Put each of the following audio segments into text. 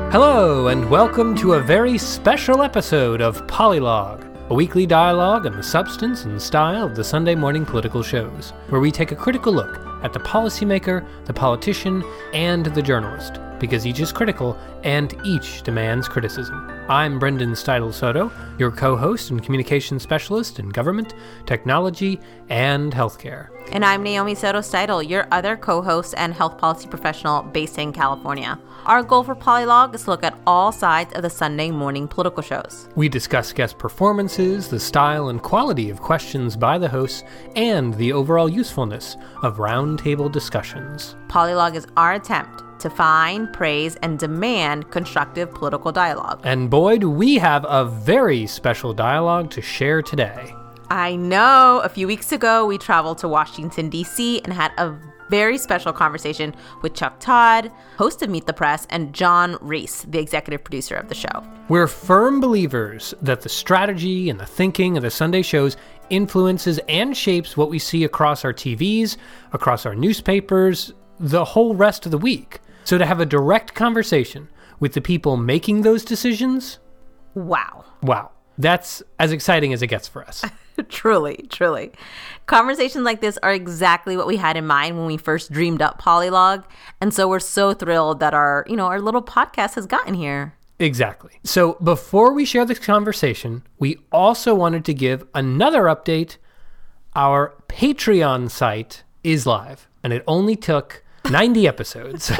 Hello, and welcome to a very special episode of Polylog, a weekly dialogue on the substance and style of the Sunday morning political shows, where we take a critical look at the policymaker, the politician, and the journalist, because each is critical and each demands criticism. I'm Brendan Steidel Soto, your co-host and communications specialist in government, technology, and healthcare. And I'm Naomi Soto Steidel, your other co-host and health policy professional based in California. Our goal for Polylog is to look at all sides of the Sunday morning political shows. We discuss guest performances, the style and quality of questions by the hosts, and the overall usefulness of roundtable discussions. Polylog is our attempt to find, praise, and demand constructive political dialogue. And boy, do we have a very special dialogue to share today. I know. A few weeks ago, we traveled to Washington, D.C. and had a very special conversation with Chuck Todd, host of Meet the Press, and John Reese, the executive producer of the show. We're firm believers that the strategy and the thinking of the Sunday shows influences and shapes what we see across our TVs, across our newspapers, the whole rest of the week. So to have a direct conversation with the people making those decisions, Wow. That's as exciting as it gets for us. Truly. Conversations like this are exactly what we had in mind when we first dreamed up Polylog. And so we're so thrilled that our little podcast has gotten here. Exactly. So before we share this conversation, we also wanted to give another update. Our Patreon site is live, and it only took 90 episodes.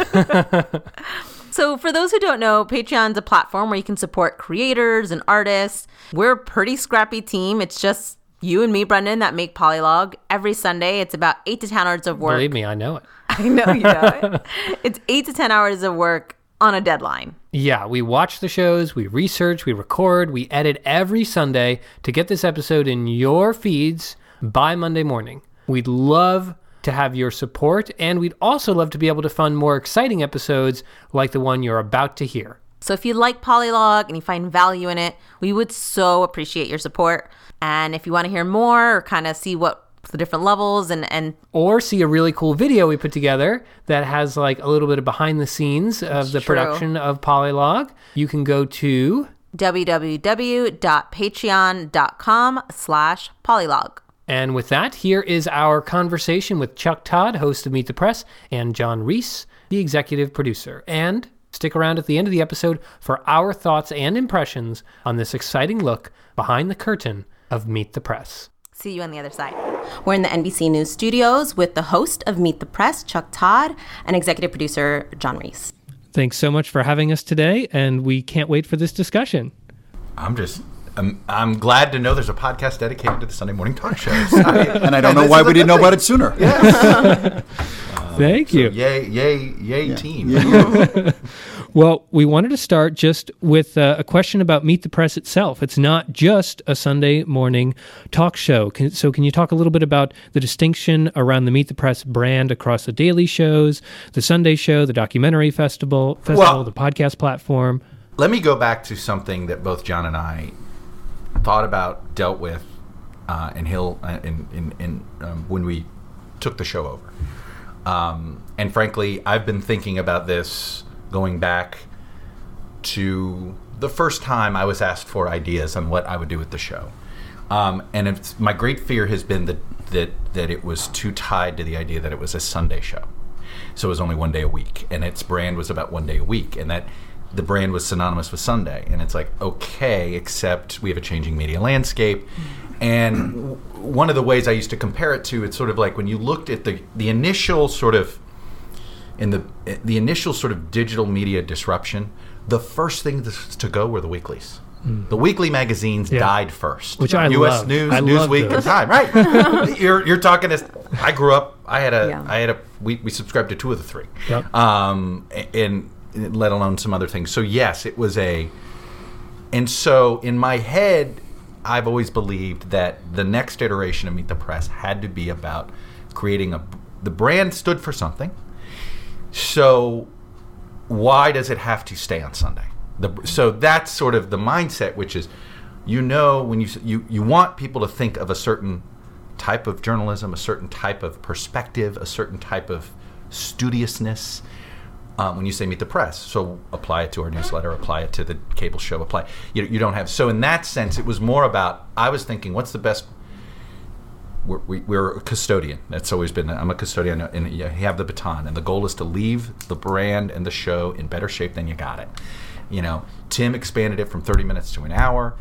So for those who don't know, Patreon's a platform where you can support creators and artists. We're a pretty scrappy team. It's just you and me, Brendan, that make Polylog. Every Sunday, it's about 8 to 10 hours of work. Believe me, I know it. I know you know it. It's 8 to 10 hours of work on a deadline. Yeah, we watch the shows, we research, we record, we edit every Sunday to get this episode in your feeds by Monday morning. We'd love to have your support, and we'd also love to be able to fund more exciting episodes like the one you're about to hear. So if you like Polylog and you find value in it, we would so appreciate your support. And if you want to hear more or kind of see what the different levels and or see a really cool video we put together that has like a little bit of behind the scenes of the production of Polylog, you can go to www.patreon.com/polylog. And with that, here is our conversation with Chuck Todd, host of Meet the Press, and John Reese, the executive producer. And stick around at the end of the episode for our thoughts and impressions on this exciting look behind the curtain of Meet the Press. See you on the other side. We're in the NBC News studios with the host of Meet the Press, Chuck Todd, and executive producer, John Reese. Thanks so much for having us today, and we can't wait for this discussion. I'm glad to know there's a podcast dedicated to the Sunday morning talk shows. And I don't know why we didn't know about it sooner. Yes. Thank you. Yay, team. Well, we wanted to start just with a question about Meet the Press itself. It's not just a Sunday morning talk show. So can you talk a little bit about the distinction around the Meet the Press brand across the daily shows, the Sunday show, the documentary festival, the podcast platform? Let me go back to something that both John and I thought about, dealt with, when we took the show over. And frankly, I've been thinking about this going back to the first time I was asked for ideas on what I would do with the show. And my great fear has been that it was too tied to the idea that it was a Sunday show. So it was only one day a week, and its brand was about one day a week, and that the brand was synonymous with Sunday. And it's like, okay, except we have a changing media landscape. And one of the ways I used to compare it to, it's sort of like when you looked at the initial sort of, in the initial sort of digital media disruption, the first thing to go were the weeklies. The weekly magazines died first. Which I U.S. love. News, I Newsweek, and Time. Right. You're talking to. I grew up. We subscribed to two of the three. Yep. And let alone some other things. So yes, it was and so in my head, I've always believed that the next iteration of Meet the Press had to be about creating the brand stood for something. So why does it have to stay on Sunday? So that's sort of the mindset, which is, when you want people to think of a certain type of journalism, a certain type of perspective, a certain type of studiousness, when you say Meet the Press. So apply it to our newsletter, apply it to the cable show, you don't have. So in that sense, it was more about, I was thinking, what's the best. We're a custodian. That's always been. I'm a custodian, and you have the baton, and the goal is to leave the brand and the show in better shape than you got it. Tim expanded it from 30 minutes to an hour,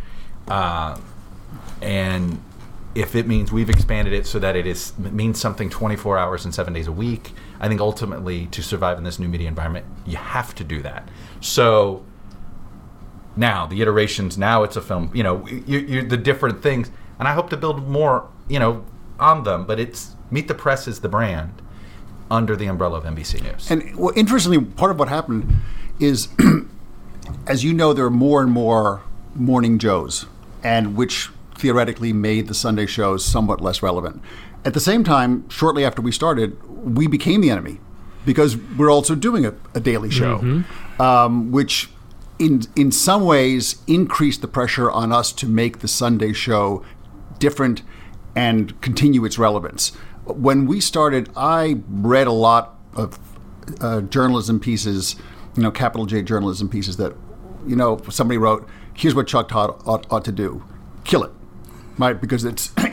and if it means we've expanded it so that it means something 24 hours and 7 days a week, I think ultimately to survive in this new media environment, you have to do that. So now the iterations. Now it's a film. You the different things, and I hope to build more. On them, but it's Meet the Press is the brand under the umbrella of NBC News. And interestingly, part of what happened is, as you know, there are more and more morning Joes, and which theoretically made the Sunday shows somewhat less relevant. At the same time, shortly after we started, we became the enemy because we're also doing a daily show, which in some ways increased the pressure on us to make the Sunday show different and continue its relevance. When we started, I read a lot of journalism pieces, capital J journalism pieces that, somebody wrote, here's what Chuck Todd ought to do. Kill it. Right? Because it's dead.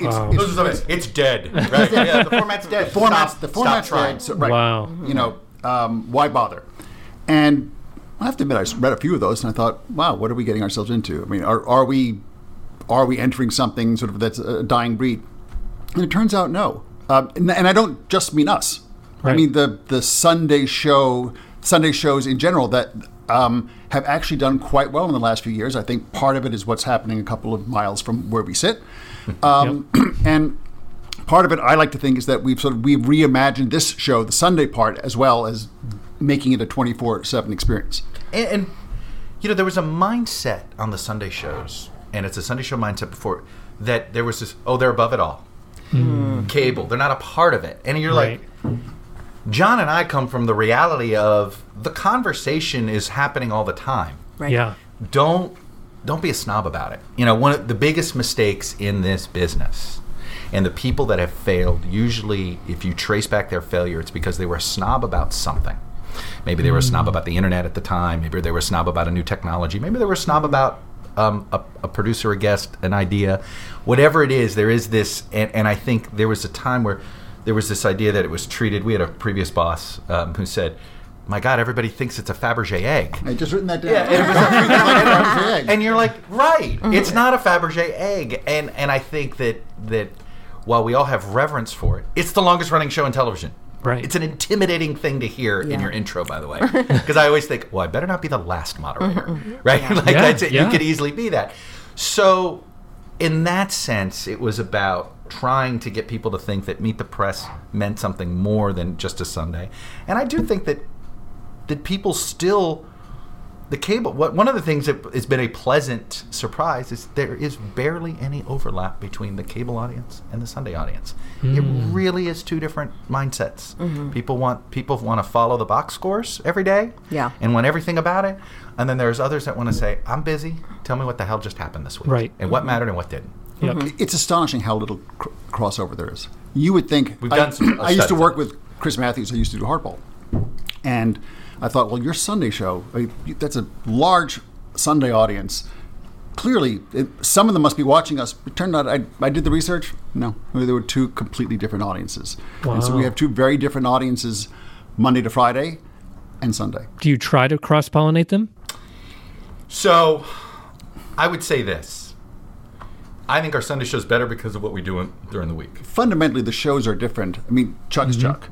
Right? Yeah, the format's dead. The format's dead. So, right. Wow. Why bother? And I have to admit, I read a few of those and I thought, wow, what are we getting ourselves into? I mean, are we entering something sort of that's a dying breed? And it turns out no. And I don't just mean us. Right. I mean the Sunday shows in general that have actually done quite well in the last few years. I think part of it is what's happening a couple of miles from where we sit. And part of it, I like to think, is that we've reimagined this show, the Sunday part, as well as making it a 24/7 experience. And there was a mindset on the Sunday shows, and it's a Sunday show mindset before, that there was this, they're above it all. Cable, they're not a part of it. And you're like, John and I come from the reality of the conversation is happening all the time. Right. Yeah. Don't be a snob about it. One of the biggest mistakes in this business, and the people that have failed, usually if you trace back their failure, it's because they were a snob about something. Maybe they were a snob about the internet at the time. Maybe they were a snob about a new technology. Maybe they were a snob about a producer, a guest, an idea. Whatever it is, there is this, and I think there was a time where there was this idea that it was treated. We had a previous boss who said, my God, everybody thinks it's a Fabergé egg. I just written that down. Yeah, it was a Fabergé egg. And you're like, right, it's not a Fabergé egg. And I think that while we all have reverence for it, it's the longest running show in television. Right. It's an intimidating thing to hear in your intro, by the way. Because I always think, I better not be the last moderator. Right? That's it. You could easily be that. So in that sense, it was about trying to get people to think that Meet the Press meant something more than just a Sunday. And I do think that people still, the cable, one of the things that has been a pleasant surprise is there is barely any overlap between the cable audience and the Sunday audience. It really is two different mindsets. People want to follow the box scores every day and want everything about it. And then there's others that want to say, I'm busy. Tell me what the hell just happened this week. Right. And what mattered and what didn't. Yep. It's astonishing how little crossover there is. You would think, We've done some I used to studies work on it. with Chris Matthews. I used to do Hardball. And I thought, well, your Sunday show, that's a large Sunday audience. Clearly, some of them must be watching us. It turned out I did the research. No, there were two completely different audiences. Wow. And so we have two very different audiences, Monday to Friday and Sunday. Do you try to cross-pollinate them? So I would say this. I think our Sunday show is better because of what we do during the week. Fundamentally, the shows are different. I mean, Chuck is Chuck.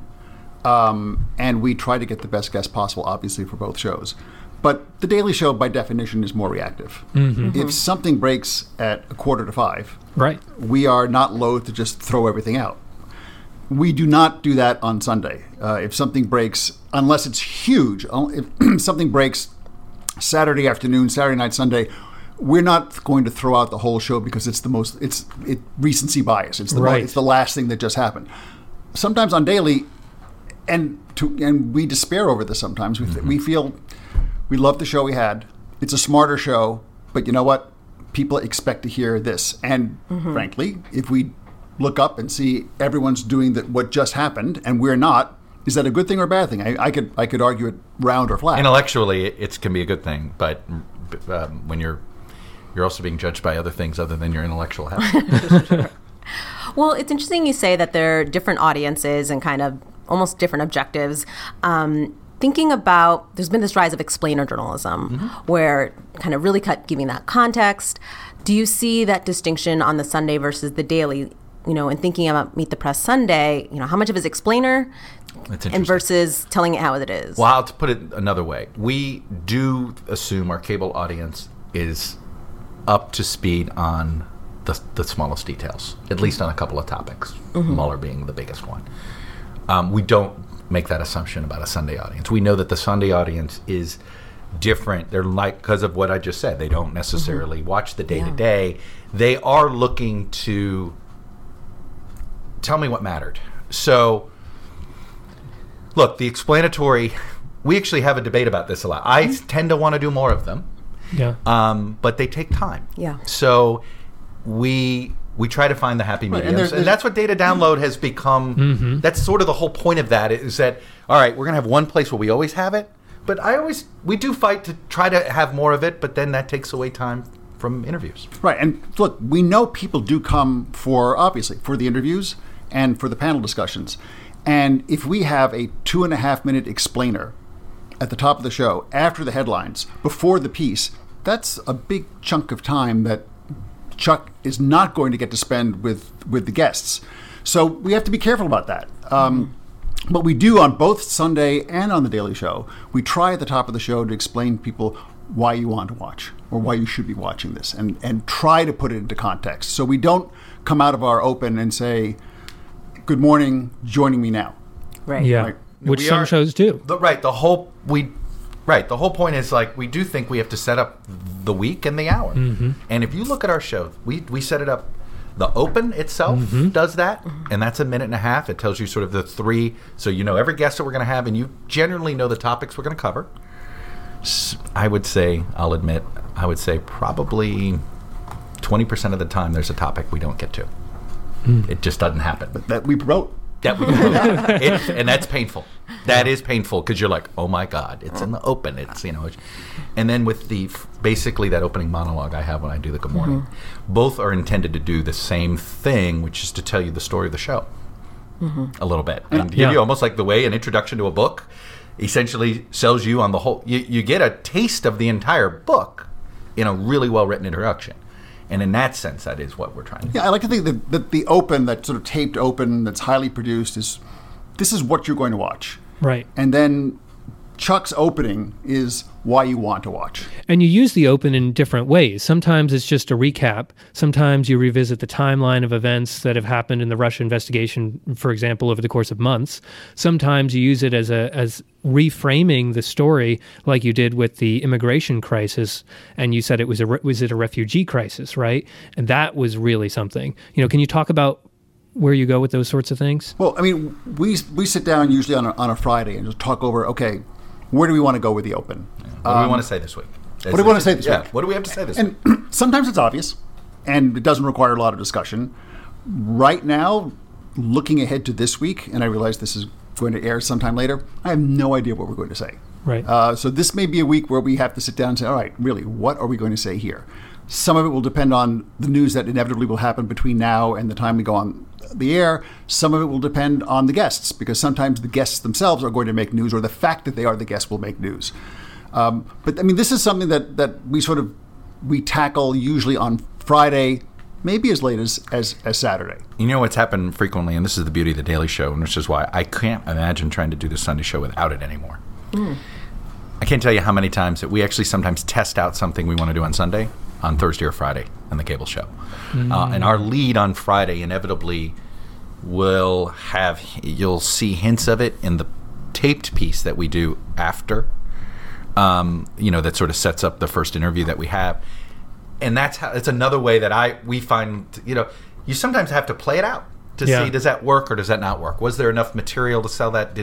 And we try to get the best guest possible, obviously, for both shows. But the Daily Show, by definition, is more reactive. If something breaks at 4:45, right, we are not loath to just throw everything out. We do not do that on Sunday. If something breaks, unless it's huge, if something breaks Saturday afternoon, Saturday night, Sunday, we're not going to throw out the whole show because it's recency bias. It's the last thing that just happened. Sometimes on Daily, and we despair over this sometimes. We feel we love the show we had. It's a smarter show, but you know what? People expect to hear this. And frankly, if we look up and see everyone's doing what just happened and we're not, Is that a good thing or a bad thing? I could argue it round or flat. Intellectually, it can be a good thing, but when you're also being judged by other things other than your intellectual habits. Well, it's interesting you say that there are different audiences and kind of almost different objectives. Thinking about, there's been this rise of explainer journalism, where kind of really giving that context. Do you see that distinction on the Sunday versus the daily? And thinking about Meet the Press Sunday, how much of it is explainer and versus telling it how it is? Well, I'll put it another way. We do assume our cable audience is up to speed on the smallest details, at least on a couple of topics, Mueller being the biggest one. We don't make that assumption about a Sunday audience. We know that the Sunday audience is different. They're because of what I just said. They don't necessarily watch the day-to-day. They are looking to tell me what mattered. So, look, the explanatory, we actually have a debate about this a lot. I tend to want to do more of them. Yeah. But they take time. Yeah. So we try to find the happy medium. And that's what data download has become. That's sort of the whole point of that, is that, all right, we're going to have one place where we always have it, but we do fight to try to have more of it, but then that takes away time from interviews. Right. And look, we know people do come for the interviews and for the panel discussions. And if we have a 2.5-minute explainer at the top of the show after the headlines, before the piece, that's a big chunk of time that Chuck is not going to get to spend with the guests. So we have to be careful about that. But we do on both Sunday and on The Daily Show, we try at the top of the show to explain to people why you want to watch or why you should be watching this, and try to put it into context. So we don't come out of our open and say, good morning, joining me now. Right. Yeah. Right. Which some shows do. The whole point is, like, we do think we have to set up the week and the hour. And if you look at our show, we set it up. The open itself does that, and that's a minute and a half. It tells you sort of the three, so you know every guest that we're going to have, and you generally know the topics we're going to cover. I would say probably 20% of the time there's a topic we don't get to. It just doesn't happen. But that we promote. And that's painful. That is painful, because you're like, oh my God, it's in the open. It's, and then with basically that opening monologue I have when I do the Good Morning, both are intended to do the same thing, which is to tell you the story of the show a little bit, and give you almost like the way an introduction to a book essentially sells you on the whole. You get a taste of the entire book in a really well written introduction. And in that sense, that is what we're trying to do. Yeah, I like to think that the open, that sort of taped open that's highly produced, this is what you're going to watch. Right. And then Chuck's opening is why you want to watch. And you use the open in different ways. Sometimes it's just a recap. Sometimes you revisit the timeline of events that have happened in the Russia investigation, for example, over the course of months. Sometimes you use it as reframing the story, like you did with the immigration crisis, and you said it was a refugee crisis, right? And that was really something. Can you talk about where you go with those sorts of things? Well, I mean, we sit down usually on a Friday and just talk over, okay, where do we want to go with the open? What do we want to say this week? What do we want to say this week? What do we have to say this week? And sometimes it's obvious, and it doesn't require a lot of discussion. Right now, looking ahead to this week, and I realize this is going to air sometime later, I have no idea what we're going to say. Right. So this may be a week where we have to sit down and say, all right, really, what are we going to say here? Some of it will depend on the news that inevitably will happen between now and the time we go on the air. Some of it will depend on the guests, because sometimes the guests themselves are going to make news, or the fact that they are the guests will make news. But I mean, this is something that we tackle usually on Friday, maybe as late as Saturday. You know what's happened frequently, and this is the beauty of the Daily Show, and which is why I can't imagine trying to do the Sunday show without it anymore. I can't tell you how many times that we actually sometimes test out something we want to do on Sunday on Thursday or Friday on the cable show. And our lead on Friday inevitably you'll see hints of it in the taped piece that we do after, that sort of sets up the first interview that we have. And it's another way that we find, you sometimes have to play it out to see, does that work or does that not work? Was there enough material to sell that?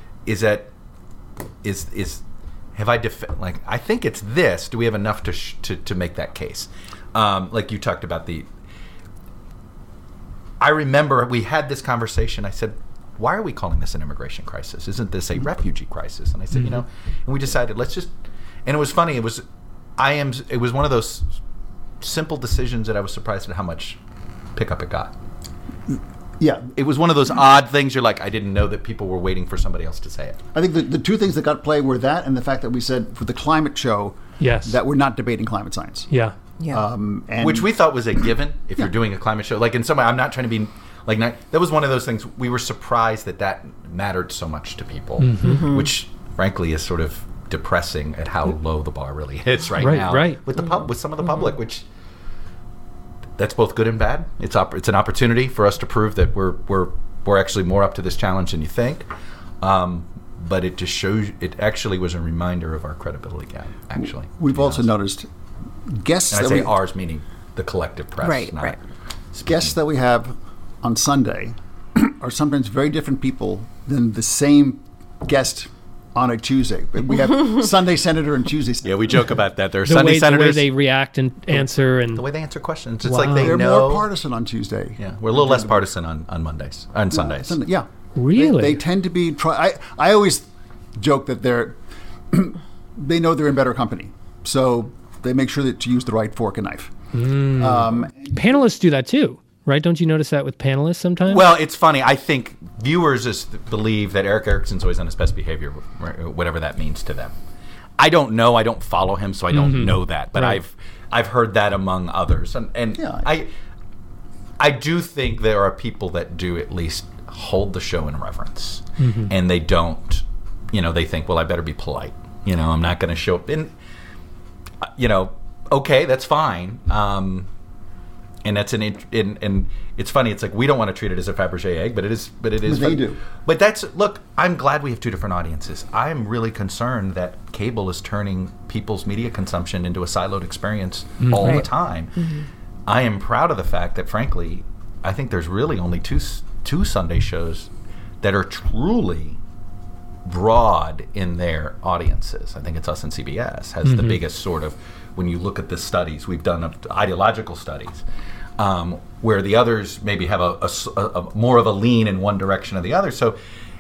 I think it's this. Do we have enough to make that case? Like you talked about I remember we had this conversation. I said, why are we calling this an immigration crisis? Isn't this a refugee crisis? And I said, and we decided, let's just, and it was funny. It was one of those simple decisions that I was surprised at how much pickup it got. Yeah. It was one of those odd things you're like, I didn't know that people were waiting for somebody else to say it. I think the two things that got play were that and the fact that we said for the climate show that we're not debating climate science. Yeah. And which we thought was a given if you're doing a climate show. Like in some way, I'm not trying to be like, that was one of those things we were surprised that mattered so much to people, which frankly is sort of depressing at how low the bar really is right now. With with some of the public, which that's both good and bad. It's an opportunity for us to prove that we're actually more up to this challenge than you think. But it just shows. It actually was a reminder of our credibility gap. Actually, we've also noticed guests. And I say ours, meaning the collective press. Right. Guests that we have on Sunday are sometimes very different people than the same guest on a Tuesday. We have Sunday senator and Tuesday senator. Yeah, we joke about that. There are Sunday senators. The way they react and answer. And the way they answer questions. It's like they're more partisan on Tuesday. Yeah, we're a little less partisan on Mondays. On Sundays. Yeah. Really? They tend to be... I always joke that they know they're in better company. So they make sure to use the right fork and knife. Panelists do that too. Right? Don't you notice that with panelists sometimes? Well, it's funny. I think viewers just believe that Eric Erickson's always on his best behavior, whatever that means to them. I don't know. I don't follow him, so I don't know that. But I've heard that among others, and I do think there are people that do at least hold the show in reverence, and they don't. They think, well, I better be polite. I'm not going to show up. And okay, that's fine. And that's and it's funny. It's like we don't want to treat it as a Fabergé egg, but it is. But they do. But look. I'm glad we have two different audiences. I'm really concerned that cable is turning people's media consumption into a siloed experience all the time. I am proud of the fact that, frankly, I think there's really only two Sunday shows that are truly broad in their audiences. I think it's us and CBS has the biggest sort of. When you look at the studies, we've done ideological studies, where the others maybe have a more of a lean in one direction or the other. So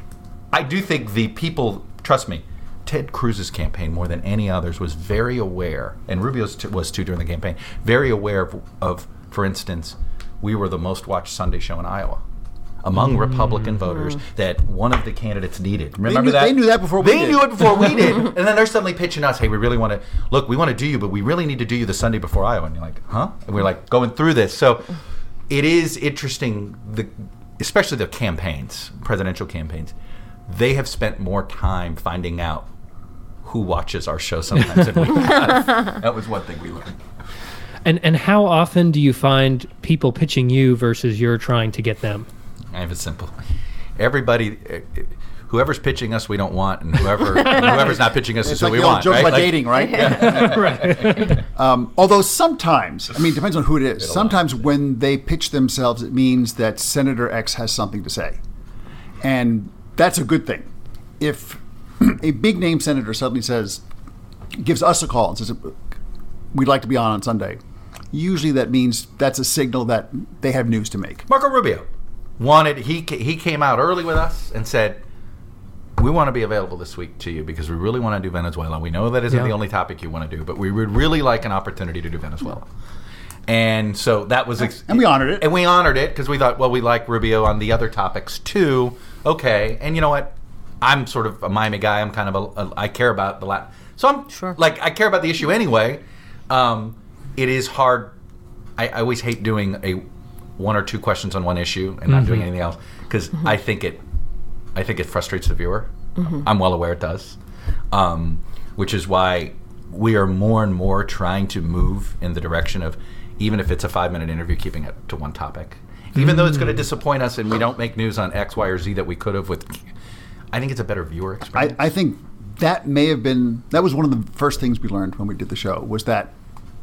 I do think the people, trust me, Ted Cruz's campaign more than any others was very aware, and Rubio's was too during the campaign, very aware of, for instance, we were the most watched Sunday show in Iowa. Among Republican voters, that one of the candidates needed. Remember that? They knew that before we did. They knew it before we did. And then they're suddenly pitching us, hey, we really want to, we want to do you, but we really need to do you the Sunday before Iowa. And you're like, huh? And we're like going through this. So it is interesting, especially the campaigns, presidential campaigns. They have spent more time finding out who watches our show sometimes than we have. That was one thing we learned. And how often do you find people pitching you versus you're trying to get them? I have it simple. Everybody, whoever's pitching us, we don't want, and whoever's not pitching us is who we want. Joke right? about dating, right? Right. Although sometimes, it depends on who it is. Sometimes when they pitch themselves, it means that Senator X has something to say, and that's a good thing. If a big name senator suddenly gives us a call and says, "We'd like to be on Sunday," usually that means that's a signal that they have news to make. Marco Rubio. He came out early with us and said, we want to be available this week to you because we really want to do Venezuela. We know that isn't the only topic you want to do, but we would really like an opportunity to do Venezuela. And so that was... and we honored it. And we honored it because we thought, well, we like Rubio on the other topics too. Okay. And you know what? I'm sort of a Miami guy. I'm kind of I care about the Latin... So I'm I care about the issue anyway. It is hard. I always hate doing one or two questions on one issue and not doing anything else because I think it frustrates the viewer. I'm well aware it does, which is why we are more and more trying to move in the direction of, even if it's a 5-minute interview, keeping it to one topic. Even though it's going to disappoint us and we don't make news on X, Y, or Z that we could have with, I think it's a better viewer experience. I think that that was one of the first things we learned when we did the show, was that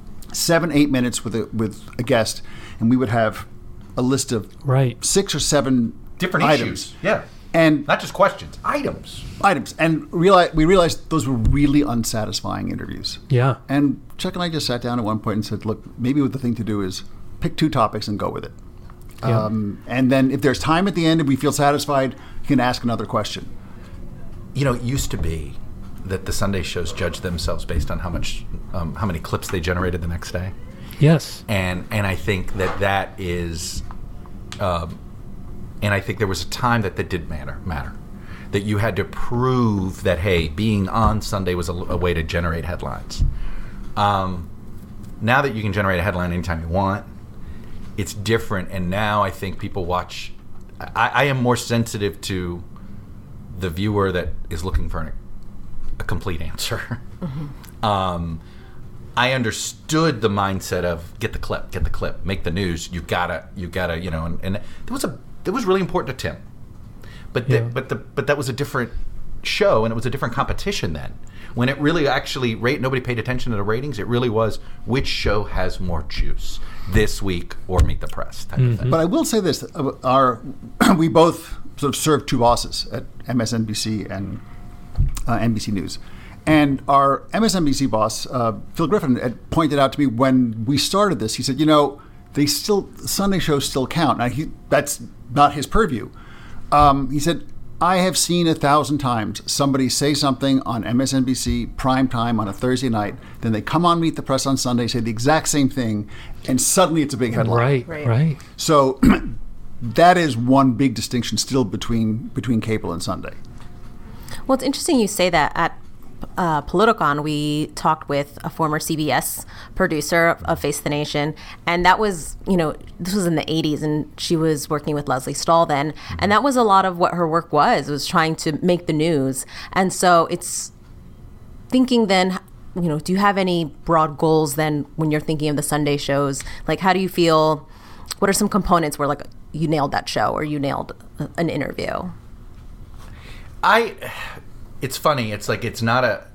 7-8 minutes with a guest, and we would have a list of 6 or 7 different items. Issues. Yeah. And not just questions, items. And we realized those were really unsatisfying interviews. Yeah. And Chuck and I just sat down at one point and said, look, maybe what the thing to do is pick 2 topics and go with it. Yeah. And then if there's time at the end and we feel satisfied, you can ask another question. You know, it used to be that the Sunday shows judged themselves based on how many clips they generated the next day. Yes. And I think that is, and I think there was a time that did matter. That you had to prove that, hey, being on Sunday was a way to generate headlines. Now that you can generate a headline anytime you want, it's different. And now I think people watch. I am more sensitive to the viewer that is looking for a complete answer. Mm-hmm. I understood the mindset of get the clip, make the news. You gotta, you know, and it was really important to Tim. But that was a different show, and it was a different competition then. When it really actually nobody paid attention to the ratings. It really was which show has more juice this week or Meet the Press type of thing. But I will say this: we both sort of served two bosses at MSNBC and NBC News. And our MSNBC boss, Phil Griffin, had pointed out to me when we started this, he said, you know, the Sunday shows still count. Now, that's not his purview. He said, I have seen 1,000 times somebody say something on MSNBC prime time on a Thursday night, then they come on Meet the Press on Sunday, say the exact same thing, and suddenly it's a big headline. Right. So that is one big distinction still between cable and Sunday. Well, it's interesting you say that. At Politicon, we talked with a former CBS producer of Face the Nation, and that was, you know, this was in the 80s, and she was working with Leslie Stahl then, and that was a lot of what her work was trying to make the news. And so it's thinking then, you know, do you have any broad goals then when you're thinking of the Sunday shows? Like, how do you feel, what are some components where, like, you nailed that show or you nailed an interview? It's funny. It's like it's not a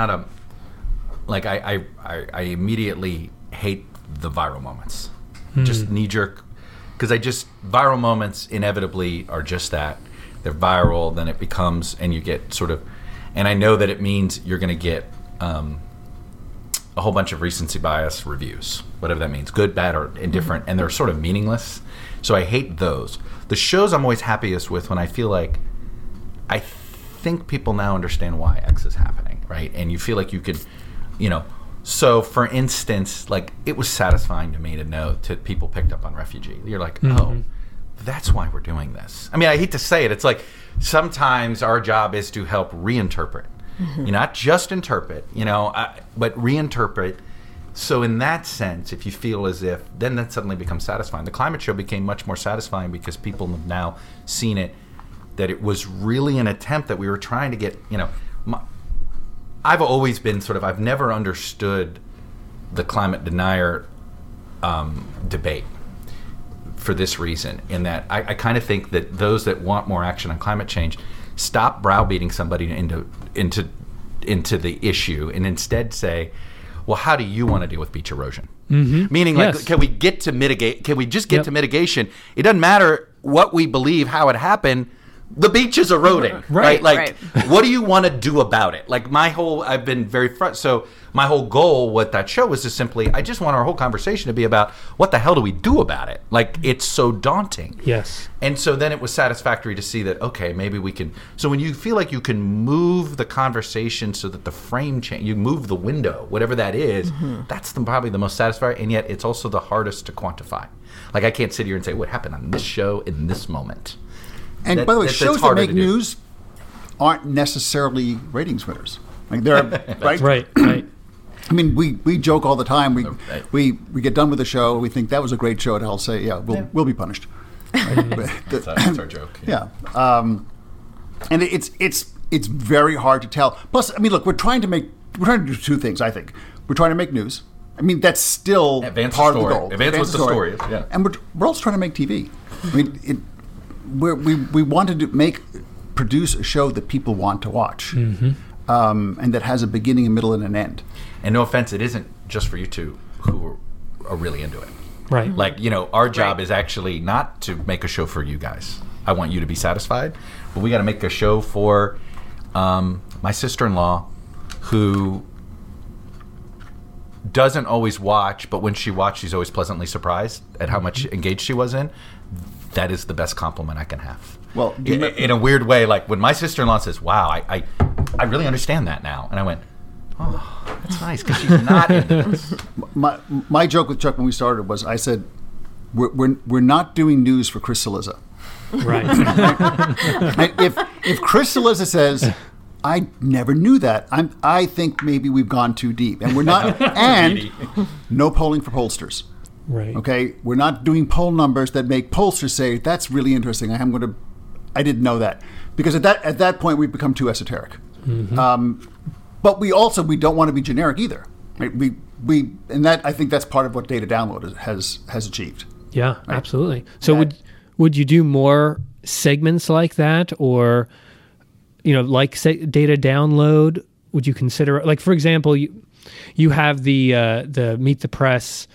like I immediately hate the viral moments. Just knee jerk, because viral moments inevitably are just that. They're viral, then it becomes, and you get sort of, and I know that it means you're going to get a whole bunch of recency bias reviews, whatever that means, good, bad, or indifferent, and they're sort of meaningless. So I hate those. The shows I'm always happiest with when I feel like I think people now understand why X is happening, right? And you feel like you could, you know, so for instance, like it was satisfying to me to know people picked up on refugee. You're like, oh, that's why we're doing this. I mean, I hate to say it. It's like sometimes our job is to help reinterpret, you not just interpret, you know, but reinterpret. So in that sense, if you feel as if, then that suddenly becomes satisfying. The climate show became much more satisfying because people have now seen it, that it was really an attempt that we were trying to get, you know, I've always been I've never understood the climate denier debate for this reason, in that I kind of think that those that want more action on climate change stop browbeating somebody into the issue and instead say, well, how do you want to deal with beach erosion? Meaning, like, can we get to mitigate? Can we just get to mitigation? It doesn't matter what we believe, how it happened. The beach is eroding, right? Like, what do you want to do about it? Like, I've been very so my whole goal with that show was to simply, I just want our whole conversation to be about what the hell do we do about it? Like, it's so daunting. Yes. And so then it was satisfactory to see that, okay, maybe we can, so when you feel like you can move the conversation so that the frame change, you move the window, whatever that is, that's probably the most satisfying, and yet it's also the hardest to quantify. Like, I can't sit here and say, what happened on this show in this moment? And by the way, shows that make news aren't necessarily ratings winners. Like, they're right. I mean, we joke all the time. We get done with the show. We think that was a great show, and I'll say, we'll be punished. Right? That's our joke. Yeah. And it's very hard to tell. Plus, I mean, look, we're trying to do two things. I think we're trying to make news. I mean, that's still part of the goal. Advance what the story is. Yeah. And we're also trying to make TV. I mean, we wanted to produce a show that people want to watch, and that has a beginning, a middle, and an end. And no offense, it isn't just for you two who are really into it. Right. Like, you know, our job is actually not to make a show for you guys. I want you to be satisfied, but we got to make a show for my sister-in-law, who doesn't always watch, but when she watched, she's always pleasantly surprised at how much engaged she was in. that is the best compliment I can have. Well, in a weird way, like when my sister-in-law says, "Wow, I really understand that now," and I went, "Oh, that's nice," because she's not into this. My joke with Chuck when we started was, I said, "We're not doing news for Chris Cillizza." Right. If Chris Cillizza says, "I never knew that," I think maybe we've gone too deep, and we're not. And no polling for pollsters. Right. Okay, we're not doing poll numbers that make pollsters say, "That's really interesting. I didn't know that," because at that point we've become too esoteric. But we don't want to be generic either. Right? And that, I think that's part of what Data Download has achieved. Yeah, right? Absolutely. So would you do more segments like that, or like Data Download? Would you consider, like, for example, you have the Meet the Press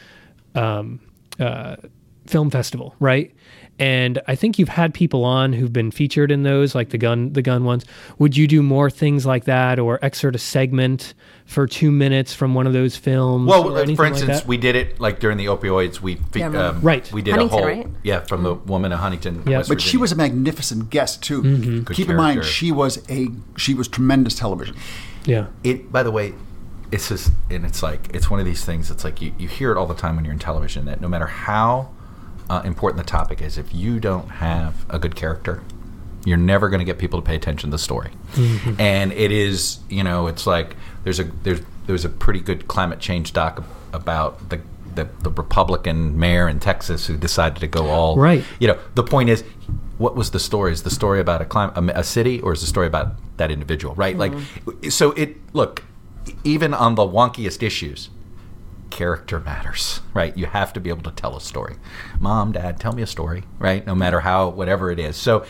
film festival, right? And I think you've had people on who've been featured in those, like the gun ones. Would you do more things like that, or excerpt a segment for 2 minutes from one of those films? Well, for instance, like we did it like during the opioids. We did Huntington, a whole right? from the woman in Huntington, West But Virginia. she was a magnificent guest too. Good Keep in mind, character. she was tremendous television. Yeah. By the way, it's just, and it's like, it's one of these things. It's like you hear it all the time when you're in television, that no matter how important the topic is, if you don't have a good character, you're never going to get people to pay attention to the story. And it is, it's like there's a pretty good climate change doc about the Republican mayor in Texas who decided to go all right. The point is, what was the story? Is the story about a city, or is the story about that individual? Right? Like, so look, even on the wonkiest issues, character matters, right? You have to be able to tell a story. Mom, Dad, tell me a story, right? No matter whatever it is. So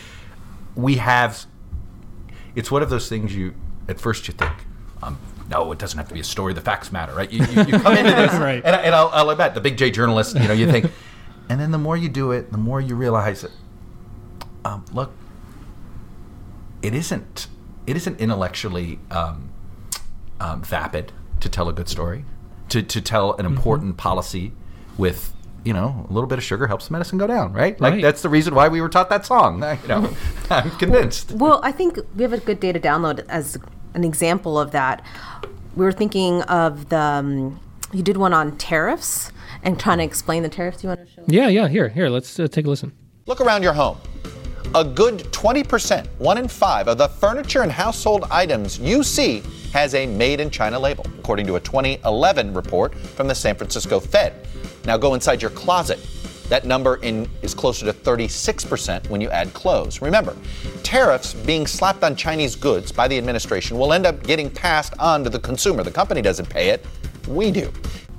it's one of those things at first you think, no, it doesn't have to be a story. The facts matter, right? You come into this, right. and I'll admit, the big J journalist, you think, and then the more you do it, the more you realize that, look, it isn't intellectually vapid to tell a good story. To tell an important policy with, a little bit of sugar helps the medicine go down, right? Like, that's the reason why we were taught that song. I'm convinced. Well, I think we have a good Data Download as an example of that. We were thinking of you did one on tariffs and trying to explain the tariffs. You want to show? Yeah. Here. Let's take a listen. Look around your home. A good 20%, 1 in 5 of the furniture and household items you see has a Made in China label, according to a 2011 report from the San Francisco Fed. Now go inside your closet. That number is closer to 36% when you add clothes. Remember, tariffs being slapped on Chinese goods by the administration will end up getting passed on to the consumer. The company doesn't pay it, we do.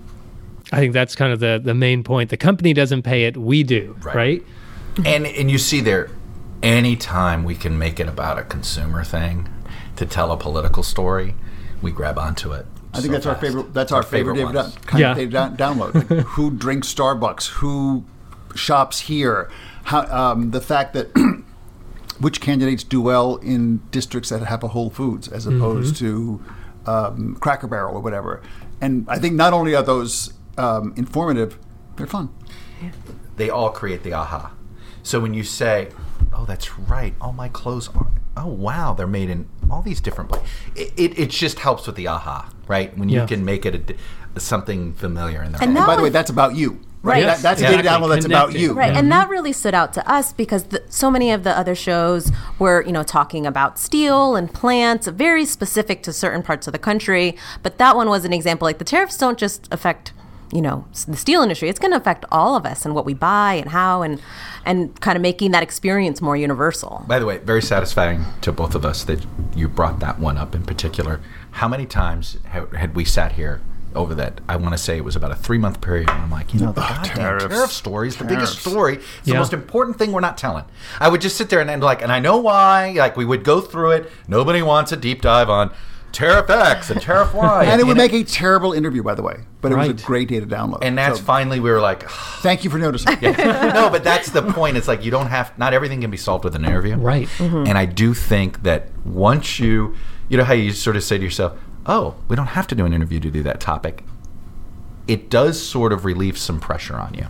I think that's kind of the main point. The company doesn't pay it, we do, right? And you see there, anytime we can make it about a consumer thing to tell a political story, we grab onto it. I think that's fast. our favorite. That's our favorite Data Download. Like, who drinks Starbucks? Who shops here? How the fact that which candidates do well in districts that have a Whole Foods as opposed to Cracker Barrel or whatever. And I think not only are those informative, they're fun. They all create the aha. So when you say, "Oh, that's right, all my clothes are," oh wow, they're made in all these different places. It just helps with the aha, right? When you can make it something familiar in there. And by the way, that's about you. Right. Yes. That's a Data Download that's about you. Right. And that really stood out to us because so many of the other shows were, talking about steel and plants, very specific to certain parts of the country. But that one was an example. Like, the tariffs don't just affect, the steel industry. It's going to affect all of us and what we buy and how, and kind of making that experience more universal. By the way, very satisfying to both of us that you brought that one up in particular. How many times had we sat here over that? I want to say it was about a 3-month period, and I'm like, the goddamn tariff story is the biggest story. It's the most important thing we're not telling. I would just sit there and I know why. Like, we would go through it. Nobody wants a deep dive on Tariff X and Tariff Y. And it would make a terrible interview, by the way, but it was a great Data Download. And that's finally, we were like, thank you for noticing. No, but that's the point. It's like, not everything can be solved with an interview. Right. Mm-hmm. And I do think that once you know how you sort of say to yourself, oh, we don't have to do an interview to do that topic. It does sort of relieve some pressure on you.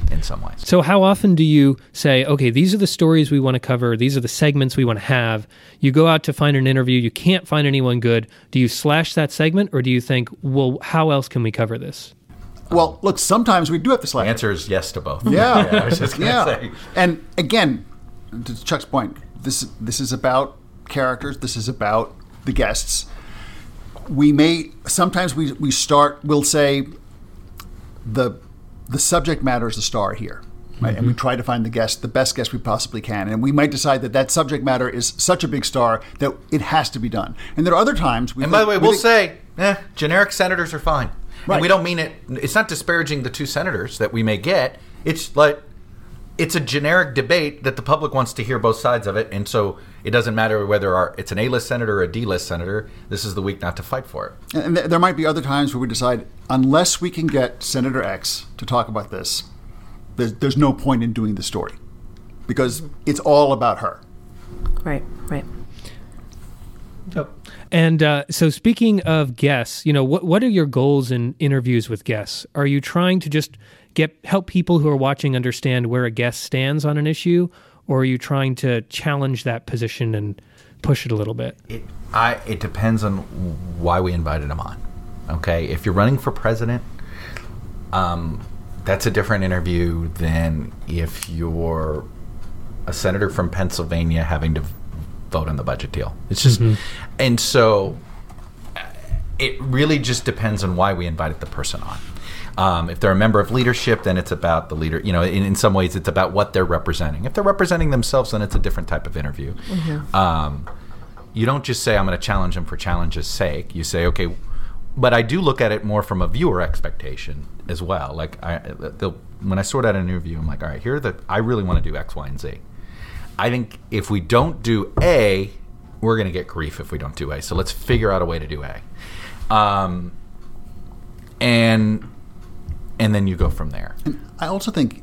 in some ways. So how often do you say, okay, these are the stories we want to cover, these are the segments we want to have? You go out to find an interview, you can't find anyone good. Do you slash that segment, or do you think, well, how else can we cover this? Well, look, sometimes we do have to slash. The answer is yes to both. Yeah. I was just going to say. And again, to Chuck's point, this is about characters. This is about the guests. Sometimes we'll say the subject matter is the star here. Right? Mm-hmm. And we try to find the best guest we possibly can. And we might decide that subject matter is such a big star that it has to be done. And there are other times And by the way, we'll say, generic senators are fine. Right. And we don't mean it. It's not disparaging the two senators that we may get. It's like it's a generic debate that the public wants to hear both sides of it, and so it doesn't matter whether it's an A-list senator or a D-list senator. This is the week not to fight for it. And there might be other times where we decide, unless we can get Senator X to talk about this, there's no point in doing the story, because it's all about her. Right. And so speaking of guests, what are your goals in interviews with guests? Are you trying to just help people who are watching understand where a guest stands on an issue, or are you trying to challenge that position and push it a little bit? It depends on why we invited them on. Okay, if you're running for president, that's a different interview than if you're a senator from Pennsylvania having to vote on the budget deal. It's just, and so it really just depends on why we invited the person on. If they're a member of leadership, then it's about the leader. In some ways, it's about what they're representing. If they're representing themselves, then it's a different type of interview. You don't just say, I'm going to challenge them for challenge's sake. You say, okay, but I do look at it more from a viewer expectation as well. Like when I sort out an interview, I'm like, all right, I really want to do X, Y, and Z. I think if we don't do A, we're going to get grief if we don't do A. So let's figure out a way to do A. And then you go from there. And I also think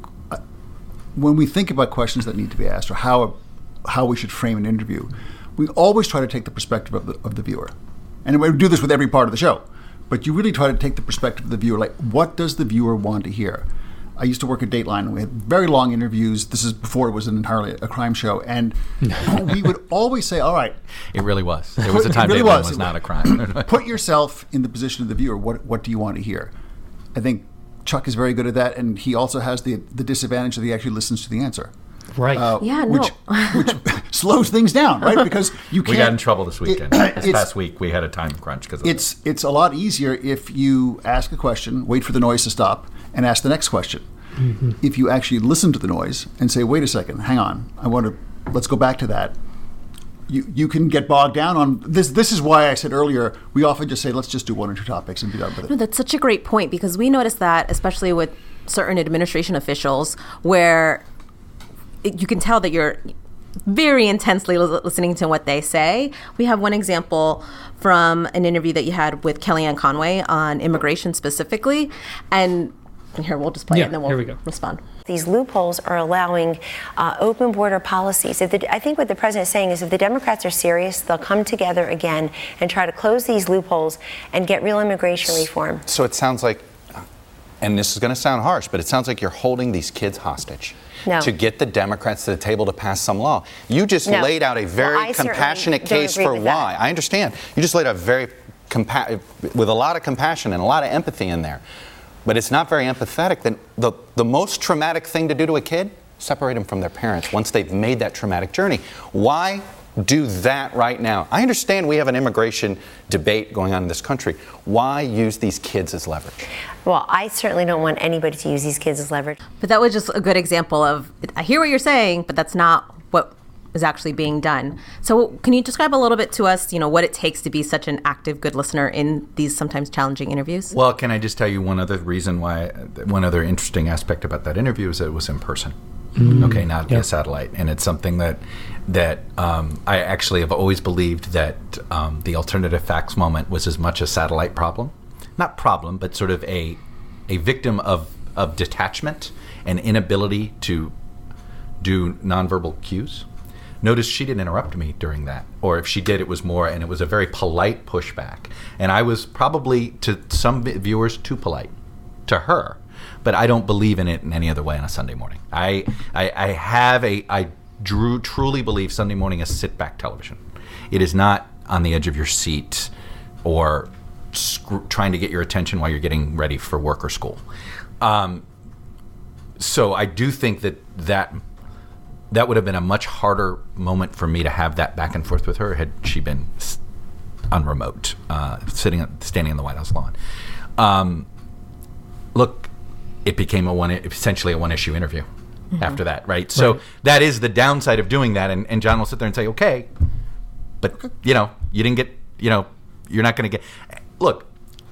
when we think about questions that need to be asked, or how we should frame an interview, we always try to take the perspective of the viewer. And we do this with every part of the show. But you really try to take the perspective of the viewer. Like, what does the viewer want to hear? I used to work at Dateline, and we had very long interviews. This is before it was entirely a crime show. And we would always say, all right. It really was. There was a time really Dateline was not a crime. Put yourself in the position of the viewer. What do you want to hear? I think Chuck is very good at that, and he also has the disadvantage that he actually listens to the answer. Right. Which slows things down, right? Because you can't. We got in trouble this weekend. This past week, we had a time crunch because of that. It's a lot easier if you ask a question, wait for the noise to stop, and ask the next question. Mm-hmm. If you actually listen to the noise and say, wait a second, hang on, let's go back to that. You can get bogged down on this. This is why I said earlier, we often just say, let's just do one or two topics and be done with it. No, that's such a great point, because we noticed that, especially with certain administration officials, where you can tell that you're very intensely listening to what they say. We have one example from an interview that you had with Kellyanne Conway on immigration specifically. And here, we'll just play it and then we'll respond. These loopholes are allowing open border policies. I think what the president is saying is if the Democrats are serious, they'll come together again and try to close these loopholes and get real immigration reform. So it sounds like, and this is going to sound harsh, but it sounds like you're holding these kids hostage. No. To get the Democrats to the table to pass some law. You just laid out a very compassionate case for why. I understand. You just laid out with a lot of compassion and a lot of empathy in there. But it's not very empathetic. Then the most traumatic thing to do to a kid, separate them from their parents once they've made that traumatic journey. Why do that right now? I understand we have an immigration debate going on in this country. Why use these kids as leverage? Well, I certainly don't want anybody to use these kids as leverage. But that was just a good example of, I hear what you're saying, but that's not what is actually being done. So can you describe a little bit to us, what it takes to be such an active, good listener in these sometimes challenging interviews? Well, can I just tell you one other interesting aspect about that interview is that it was in person. Okay, not via satellite. And it's something that I actually have always believed that the alternative facts moment was as much a satellite problem. Not problem, but sort of a victim of detachment and inability to do nonverbal cues. Notice she didn't interrupt me during that. Or if she did, it was a very polite pushback. And I was probably, to some viewers, too polite to her. but I don't believe in it in any other way on a Sunday morning. I truly believe Sunday morning is sit-back television. It is not on the edge of your seat or trying to get your attention while you're getting ready for work or school. So I do think that would have been a much harder moment for me to have that back and forth with her had she been on remote, standing on the White House lawn. Look, it became essentially a one-issue interview after that, right? So that is the downside of doing that, and John will sit there and say, okay, but, you didn't get, you're not going to get... Look,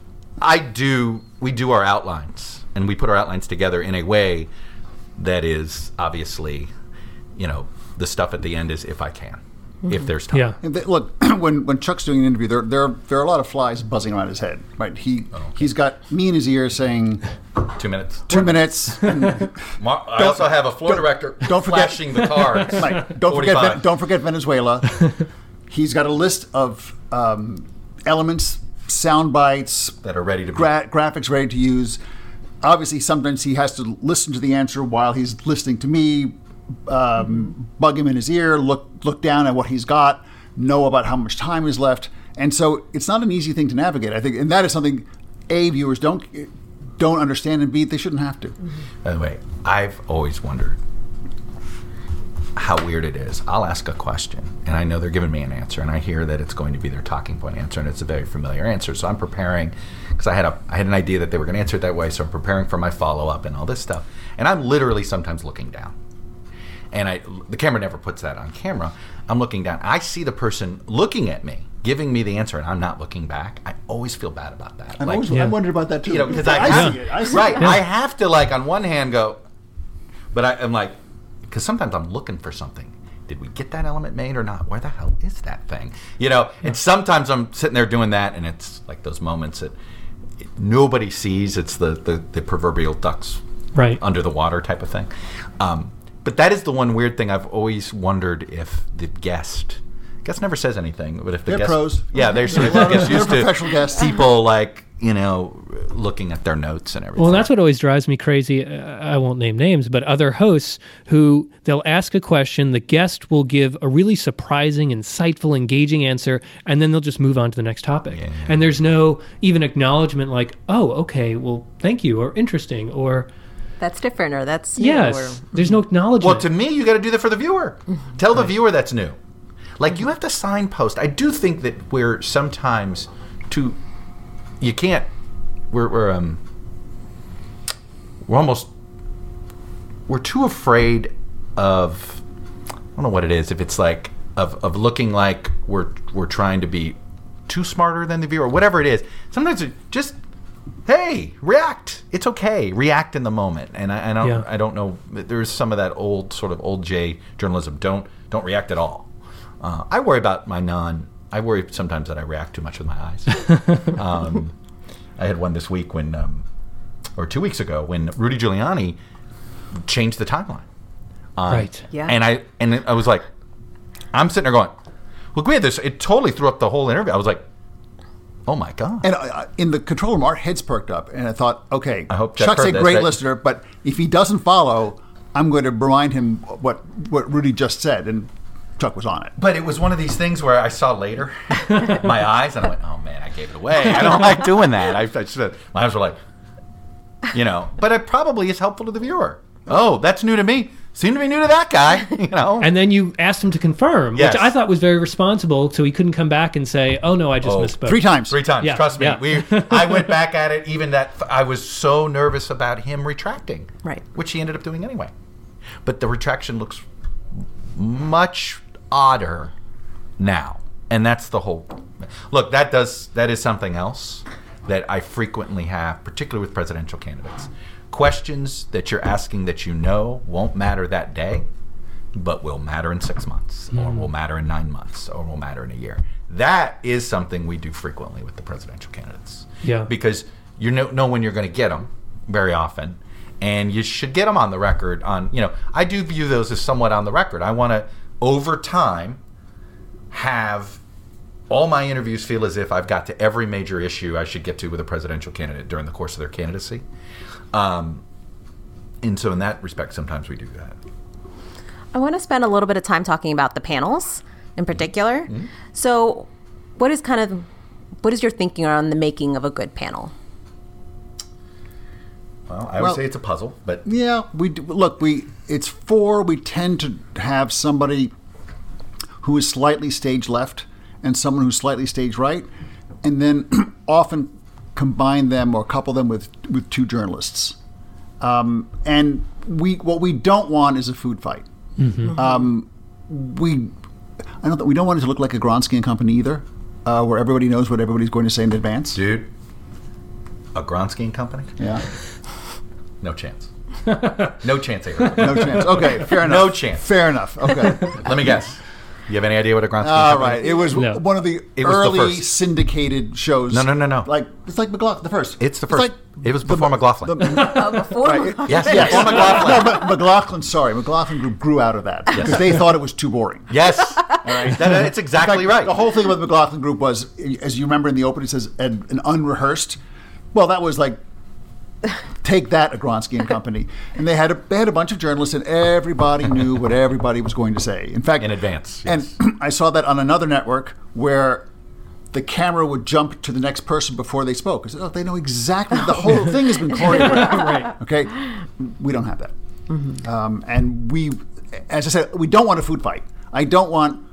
we do our outlines, and we put our outlines together in a way that is obviously, the stuff at the end is if I can, if there's time. Yeah. And look, when Chuck's doing an interview, there are a lot of flies buzzing around his head, right? He's got me in his ear saying 2 minutes. 2 minutes. I also have a floor director flashing the cards. Right. Don't forget Venezuela. He's got a list of elements, sound bites that are ready to graphics ready to use. Obviously, sometimes he has to listen to the answer while he's listening to me, bug him in his ear, look down at what he's got, know about how much time is left. And so it's not an easy thing to navigate, I think. And that is something, A, viewers don't understand, and B, they shouldn't have to. By the way, I've always wondered how weird it is. I'll ask a question, and I know they're giving me an answer, and I hear that it's going to be their talking point answer, and it's a very familiar answer. So I'm preparing, because I had an idea that they were going to answer it that way, so I'm preparing for my follow-up and all this stuff. And I'm literally sometimes looking down. And the camera never puts that on camera. I'm looking down. I see the person looking at me, giving me the answer, and I'm not looking back. I always feel bad about that. I wondered about that too. Because I see it. Right. I have to, on one hand go, but I'm like, because sometimes I'm looking for something. Did we get that element made or not? Where the hell is that thing? And sometimes I'm sitting there doing that, and it's like those moments that nobody sees. It's the proverbial ducks under the water type of thing. But that is the one weird thing I've always wondered if the guest never says anything, but if the they're pros. Yeah, they're sort of used to professional guests. People looking at their notes and everything. Well, that's what always drives me crazy. I won't name names, but other hosts who they'll ask a question, the guest will give a really surprising, insightful, engaging answer, and then they'll just move on to the next topic. Yeah. And there's no even acknowledgement like, oh, okay, well, thank you, or interesting, or... That's different, or that's new. Yes, there's no acknowledgement. Well, to me, you got to do that for the viewer. Tell the viewer that's new. You have to signpost. I do think that we're sometimes too... You can't... We're too afraid of... I don't know what it is. If it's of looking like we're trying to be too smarter than the viewer, whatever it is. Sometimes it just... Hey, react. It's okay. React in the moment. And I don't know. There's some of that old J journalism. Don't react at all. I worry about I worry sometimes that I react too much with my eyes. I had one this week or 2 weeks ago when Rudy Giuliani changed the timeline. Right. Yeah. And I was like, I'm sitting there going, look, we had this. It totally threw up the whole interview. I was like, oh my God. And in the control room, our heads perked up, and I thought, okay, I hope Chuck's a great listener, but if he doesn't follow, I'm going to remind him what Rudy just said, and Chuck was on it. But it was one of these things where I saw later my eyes, and I went, oh man, I gave it away. I don't like doing that. My eyes were like, but it probably is helpful to the viewer. Oh, that's new to me. Seemed to be new to that guy, And then you asked him to confirm, which I thought was very responsible, so he couldn't come back and say, oh, no, I just misspoke. 3 times. 3 times, yeah, trust me. Yeah. I went back at it, even that I was so nervous about him retracting, right? Which he ended up doing anyway. But the retraction looks much odder now. And that's the whole... Look, that is something else that I frequently have, particularly with presidential candidates. Questions that you're asking that won't matter that day, but will matter in 6 months, or will matter in 9 months, or will matter in a year. That is something we do frequently with the presidential candidates. Yeah. Because you know when you're going to get them very often, and you should get them on the record. I do view those as somewhat on the record. I want to, over time, have all my interviews feel as if I've got to every major issue I should get to with a presidential candidate during the course of their candidacy. And so in that respect, sometimes we do that. I want to spend a little bit of time talking about the panels in particular. Mm-hmm. So what is your thinking around the making of a good panel? Well, I would say it's a puzzle, but yeah, we tend to have somebody who is slightly stage left and someone who's slightly stage right, and then often combine them or couple them with two journalists. And what we don't want is a food fight. Mm-hmm. We don't want it to look like a Gronsky and Company either, where everybody knows what everybody's going to say in advance. Dude, a Gronsky and Company? Yeah. No chance. No chance, Abraham. No chance. Okay, fair enough. No chance. Fair enough. Okay. Let me guess. You have any idea what a Gronsky All Company right. It was one of the early syndicated shows. No. It's like McLaughlin, the first. It's the first. It was before McLaughlin. Before? Right. Yes, before McLaughlin. No, but McLaughlin Group grew out of that because they thought it was too boring. Yes. All right. It's exactly right. The whole thing about the McLaughlin Group was, as you remember in the opening, it says an unrehearsed. Well, that was like, take that, a Gronsky and Company. And they had a bunch of journalists, and everybody knew what everybody was going to say. In fact, in advance. Yes. And I saw that on another network where the camera would jump to the next person before they spoke. I said, they know exactly. The whole thing has been choreographed. Right. Okay, we don't have that. Mm-hmm. And we, as I said, we don't want a food fight. I don't want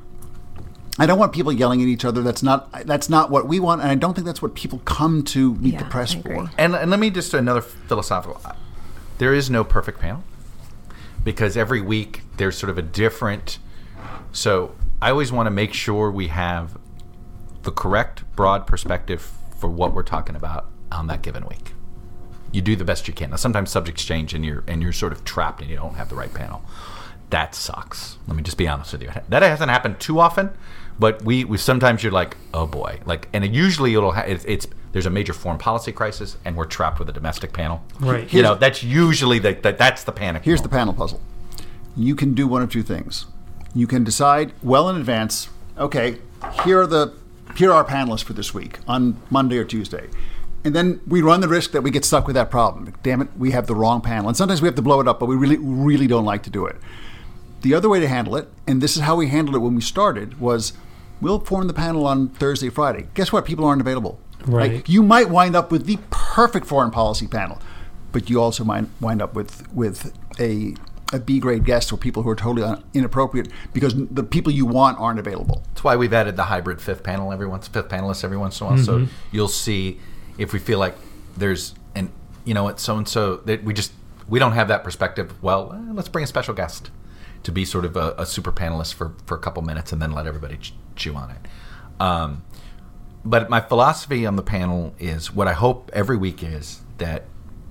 people yelling at each other. That's not what we want, and I don't think that's what people come to meet the press for. And let me just another philosophical. There is no perfect panel because every week there's sort of a different. So I always want to make sure we have the correct broad perspective for what we're talking about on that given week. You do the best you can. Now sometimes subjects change and you're sort of trapped and you don't have the right panel. That sucks. Let me just be honest with you. That hasn't happened too often, but we sometimes you're like, oh boy, and usually there's a major foreign policy crisis, and we're trapped with a domestic panel. Right. That's usually that's the panic. Here's the panel puzzle. You can do one of two things. You can decide well in advance. Okay, here are our panelists for this week on Monday or Tuesday. And then we run the risk that we get stuck with that problem. Damn it, we have the wrong panel. And sometimes we have to blow it up, but we really, really don't like to do it. The other way to handle it, and this is how we handled it when we started, was we'll form the panel on Thursday, Friday. Guess what? People aren't available. Right. Like, you might wind up with the perfect foreign policy panel, but you also might wind up with a B-grade guest or people who are totally inappropriate because the people you want aren't available. That's why we've added the hybrid fifth panelist every once in a while. Mm-hmm. So you'll see if we feel like there's so-and-so that we don't have that perspective. Well, let's bring a special guest to be sort of a super panelist for a couple minutes and then let everybody chew on it. But my philosophy on the panel is what I hope every week is that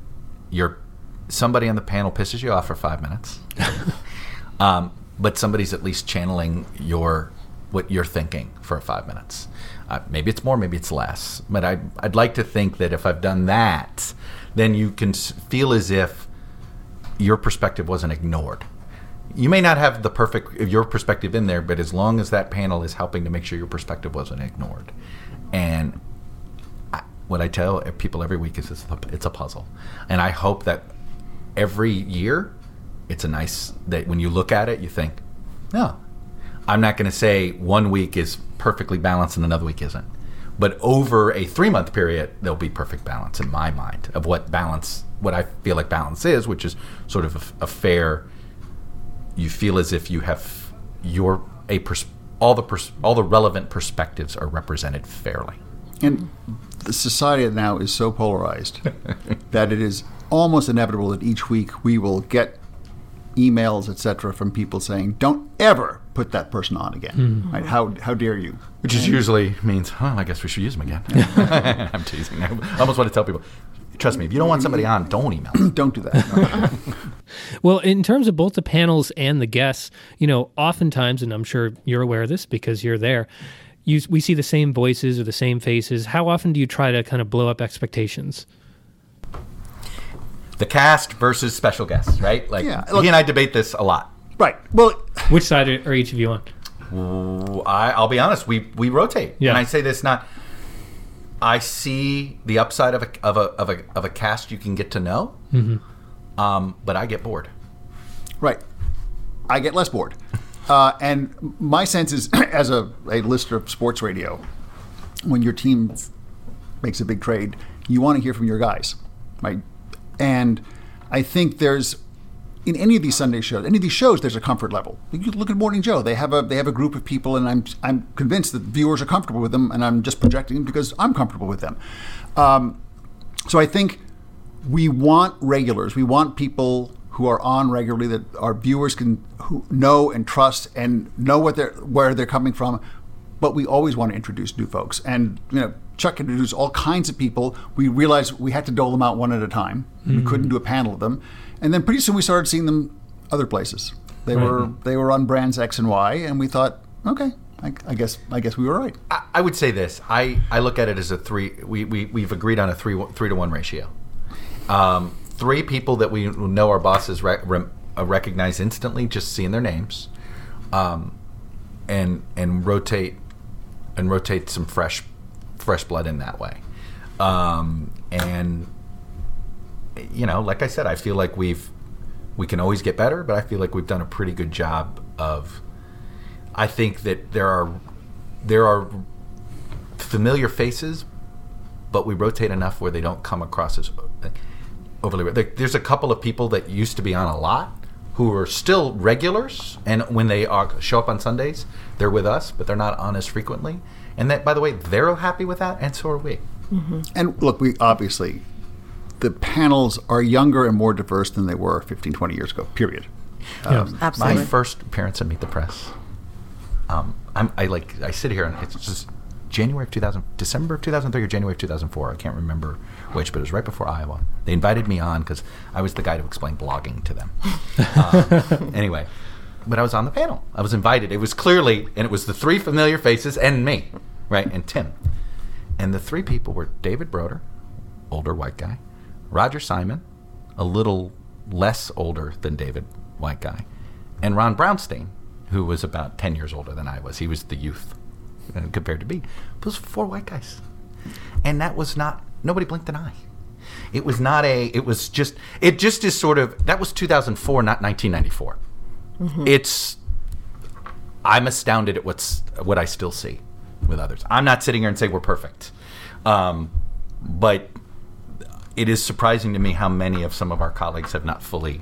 somebody on the panel pisses you off for 5 minutes, but somebody's at least channeling what you're thinking for 5 minutes. Maybe it's more, maybe it's less. But I'd like to think that if I've done that, then you can feel as if your perspective wasn't ignored. You may not have your perspective in there, but as long as that panel is helping to make sure your perspective wasn't ignored. And what I tell people every week is it's a puzzle. And I hope that every year it's that when you look at it, you think, no, I'm not going to say 1 week is perfectly balanced and another week isn't. But over a 3-month period, there'll be perfect balance in my mind of what I feel like balance is, which is sort of a fair. You feel as if you have all the relevant perspectives are represented fairly. And the society now is so polarized that it is almost inevitable that each week we will get emails, etc., from people saying, "Don't ever put that person on again." Mm-hmm. Right? How dare you? Which usually means, I guess we should use them again. I'm teasing. I almost want to tell people, trust me, if you don't want somebody on, don't email them. Don't do that. Well, in terms of both the panels and the guests, oftentimes, and I'm sure you're aware of this because you're there, we see the same voices or the same faces. How often do you try to kind of blow up expectations? The cast versus special guests, right? He and I debate this a lot. Right. Well, which side are each of you on? I'll be honest. We rotate. Yeah. And I say this not. I see the upside of a cast you can get to know, but I get bored. Right. I get less bored. And my sense is, as a listener of sports radio, when your team makes a big trade, you want to hear from your guys, right? And I think there's, in any of these Sunday shows, any of these shows, there's a comfort level. You look at Morning Joe; they have a group of people, and I'm convinced that viewers are comfortable with them, and I'm just projecting because I'm comfortable with them. So I think we want regulars. We want people who are on regularly that our viewers can know and trust and know where they're coming from. But we always want to introduce new folks, and Chuck introduced all kinds of people. We realized we had to dole them out one at a time. We couldn't do a panel of them, and then pretty soon we started seeing them other places. They were on brands X and Y, and we thought, okay, I guess we were right. I would say this. I look at it as a three. We've agreed on a 3-to-1 ratio. 3 people that we know our bosses recognize instantly, just seeing their names, and rotate some fresh blood in that way. And like I said, I feel like we can always get better, but I feel like we've done a pretty good job of. I think that there are familiar faces, but we rotate enough where they don't come across as overly. There's a couple of people that used to be on a lot who are still regulars, and when they show up on Sundays, they're with us, but they're not on as frequently. And that, by the way, they're happy with that, and so are we. Mm-hmm. And look, we obviously, the panels are younger and more diverse than they were 15, 20 years ago, period. Absolutely. My first appearance at Meet the Press, I sit here and it's just December of 2003 or January of 2004. I can't remember which, but it was right before Iowa. They invited me on because I was the guy to explain blogging to them. Anyway, but I was on the panel. I was invited. It was clearly, and it was the 3 familiar faces and me, right, and Tim. And the 3 people were David Broder, older white guy, Roger Simon, a little less older than David, white guy, and Ron Brownstein, who was about 10 years older than I was. He was the youth compared to me. Those 4 white guys. And that was not, nobody blinked an eye. It was not it just is sort of, that was 2004, not 1994. Mm-hmm. I'm astounded at what I still see with others. I'm not sitting here and saying we're perfect. But it is surprising to me how many of some of our colleagues have not fully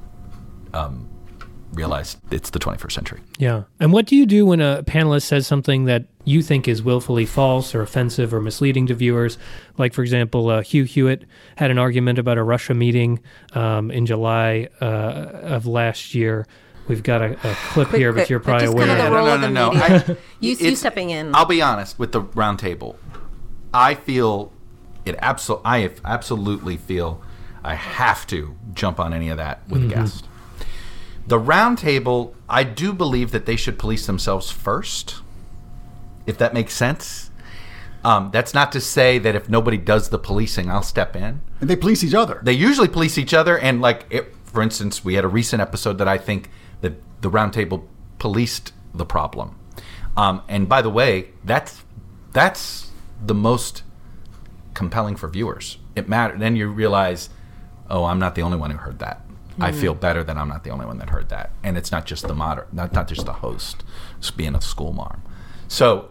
realized it's the 21st century. Yeah. And what do you do when a panelist says something that you think is willfully false or offensive or misleading to viewers? Like, for example, Hugh Hewitt had an argument about a Russia meeting in July of last year. We've got a clip here, but you're probably aware of it. No. You stepping in. I'll be honest with the round table. I feel I absolutely feel I have to jump on any of that with a guest. The round table, I do believe that they should police themselves first, if that makes sense. That's not to say that if nobody does the policing, I'll step in. And they police each other. They usually police each other. And for instance, we had a recent episode that I think that the round table policed the problem. And by the way, that's the most compelling for viewers. It matters. Then you realize, oh, I'm not the only one who heard that. I feel better that I'm not the only one that heard that, and it's not just the not just the host, it's being a school marm. So,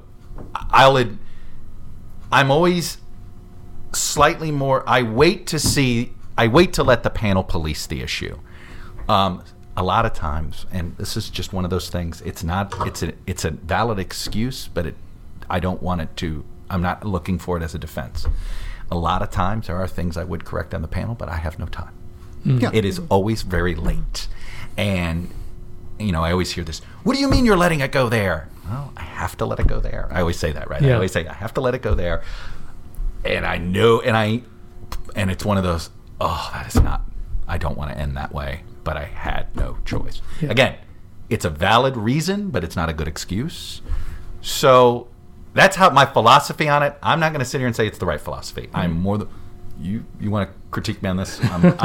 I'm always slightly more. I wait to let the panel police the issue. A lot of times, and this is just one of those things. It's a valid excuse, but I don't want it to. I'm not looking for it as a defense. A lot of times, there are things I would correct on the panel, but I have no time. Yeah. It is always very late. And, I always hear this, what do you mean you're letting it go there? Well, I have to let it go there. I always say that, right? Yeah. I always say, I have to let it go there. And I know, and it's one of those, that is not, I don't want to end that way, but I had no choice. Yeah. Again, it's a valid reason, but it's not a good excuse. So that's how my philosophy on it. I'm not going to sit here and say it's the right philosophy. I'm more you want to critique me on this?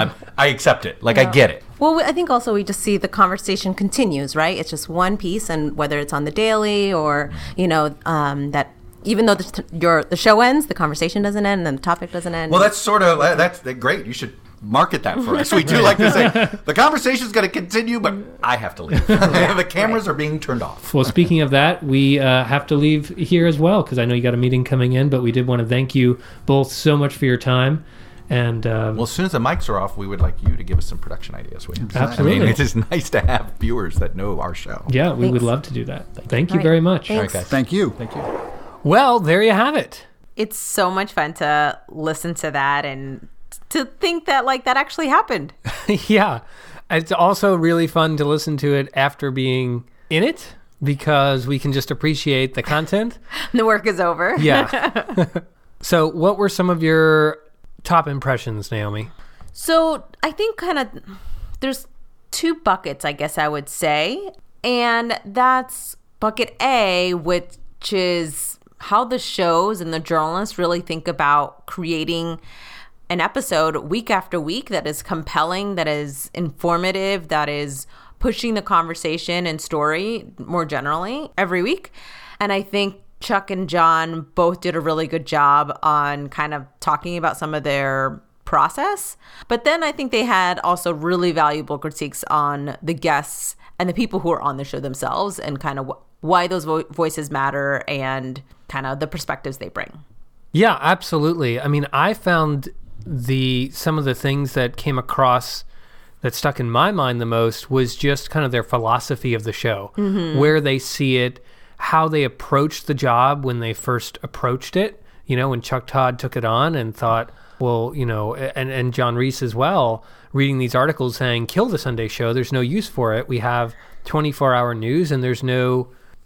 I accept it. Like, I get it. Well, I think also we just see the conversation continues, right? It's just one piece, and whether it's on the daily or, that even though the show ends, the conversation doesn't end and the topic doesn't end. Well, that's great. You should market that for us. We do like to say, the conversation's going to continue, but I have to leave. The cameras are being turned off. Well, speaking of that, we have to leave here as well, because I know you got a meeting coming in, but we did want to thank you both so much for your time. And well, as soon as the mics are off, we would like you to give us some production ideas. Absolutely. I mean, it's just nice to have viewers that know our show. Yeah, we would love to do that. Thank you very much. Thanks. All right, guys. Thank you. Thank you. Well, there you have it. It's so much fun to listen to that and to think that that actually happened. Yeah. It's also really fun to listen to it after being in it, because we can just appreciate the content. The work is over. Yeah. So what were some of your top impressions, Naomi? So I think there's two buckets, I guess I would say. And that's bucket A, which is how the shows and the journalists really think about creating an episode week after week that is compelling, that is informative, that is pushing the conversation and story more generally every week. And I think Chuck and John both did a really good job on kind of talking about some of their process. But then I think they had also really valuable critiques on the guests and the people who are on the show themselves, and kind of why those voices matter and kind of the perspectives they bring. Yeah, absolutely. I mean, I found some of the things that came across that stuck in my mind the most was just kind of their philosophy of the show, where they see it, how they approached the job when they first approached it, when Chuck Todd took it on and thought, well, and John Reese as well, reading these articles saying, kill the Sunday show, there's no use for it. We have 24-hour news and there's no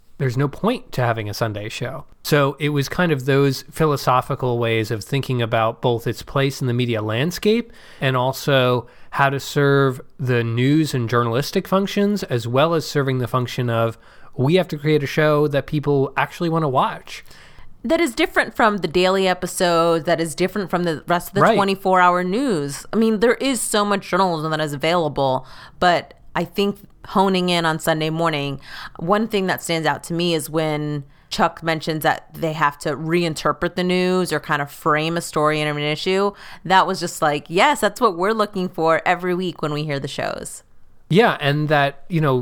point to having a Sunday show. So it was kind of those philosophical ways of thinking about both its place in the media landscape and also how to serve the news and journalistic functions, as well as serving the function of, we have to create a show that people actually want to watch. That is different from the daily episodes, that is different from the rest of the 24-hour news. I mean, there is so much journalism that is available, but I think honing in on Sunday morning, one thing that stands out to me is when Chuck mentions that they have to reinterpret the news or kind of frame a story and an issue. That was just yes, that's what we're looking for every week when we hear the shows. Yeah, and that,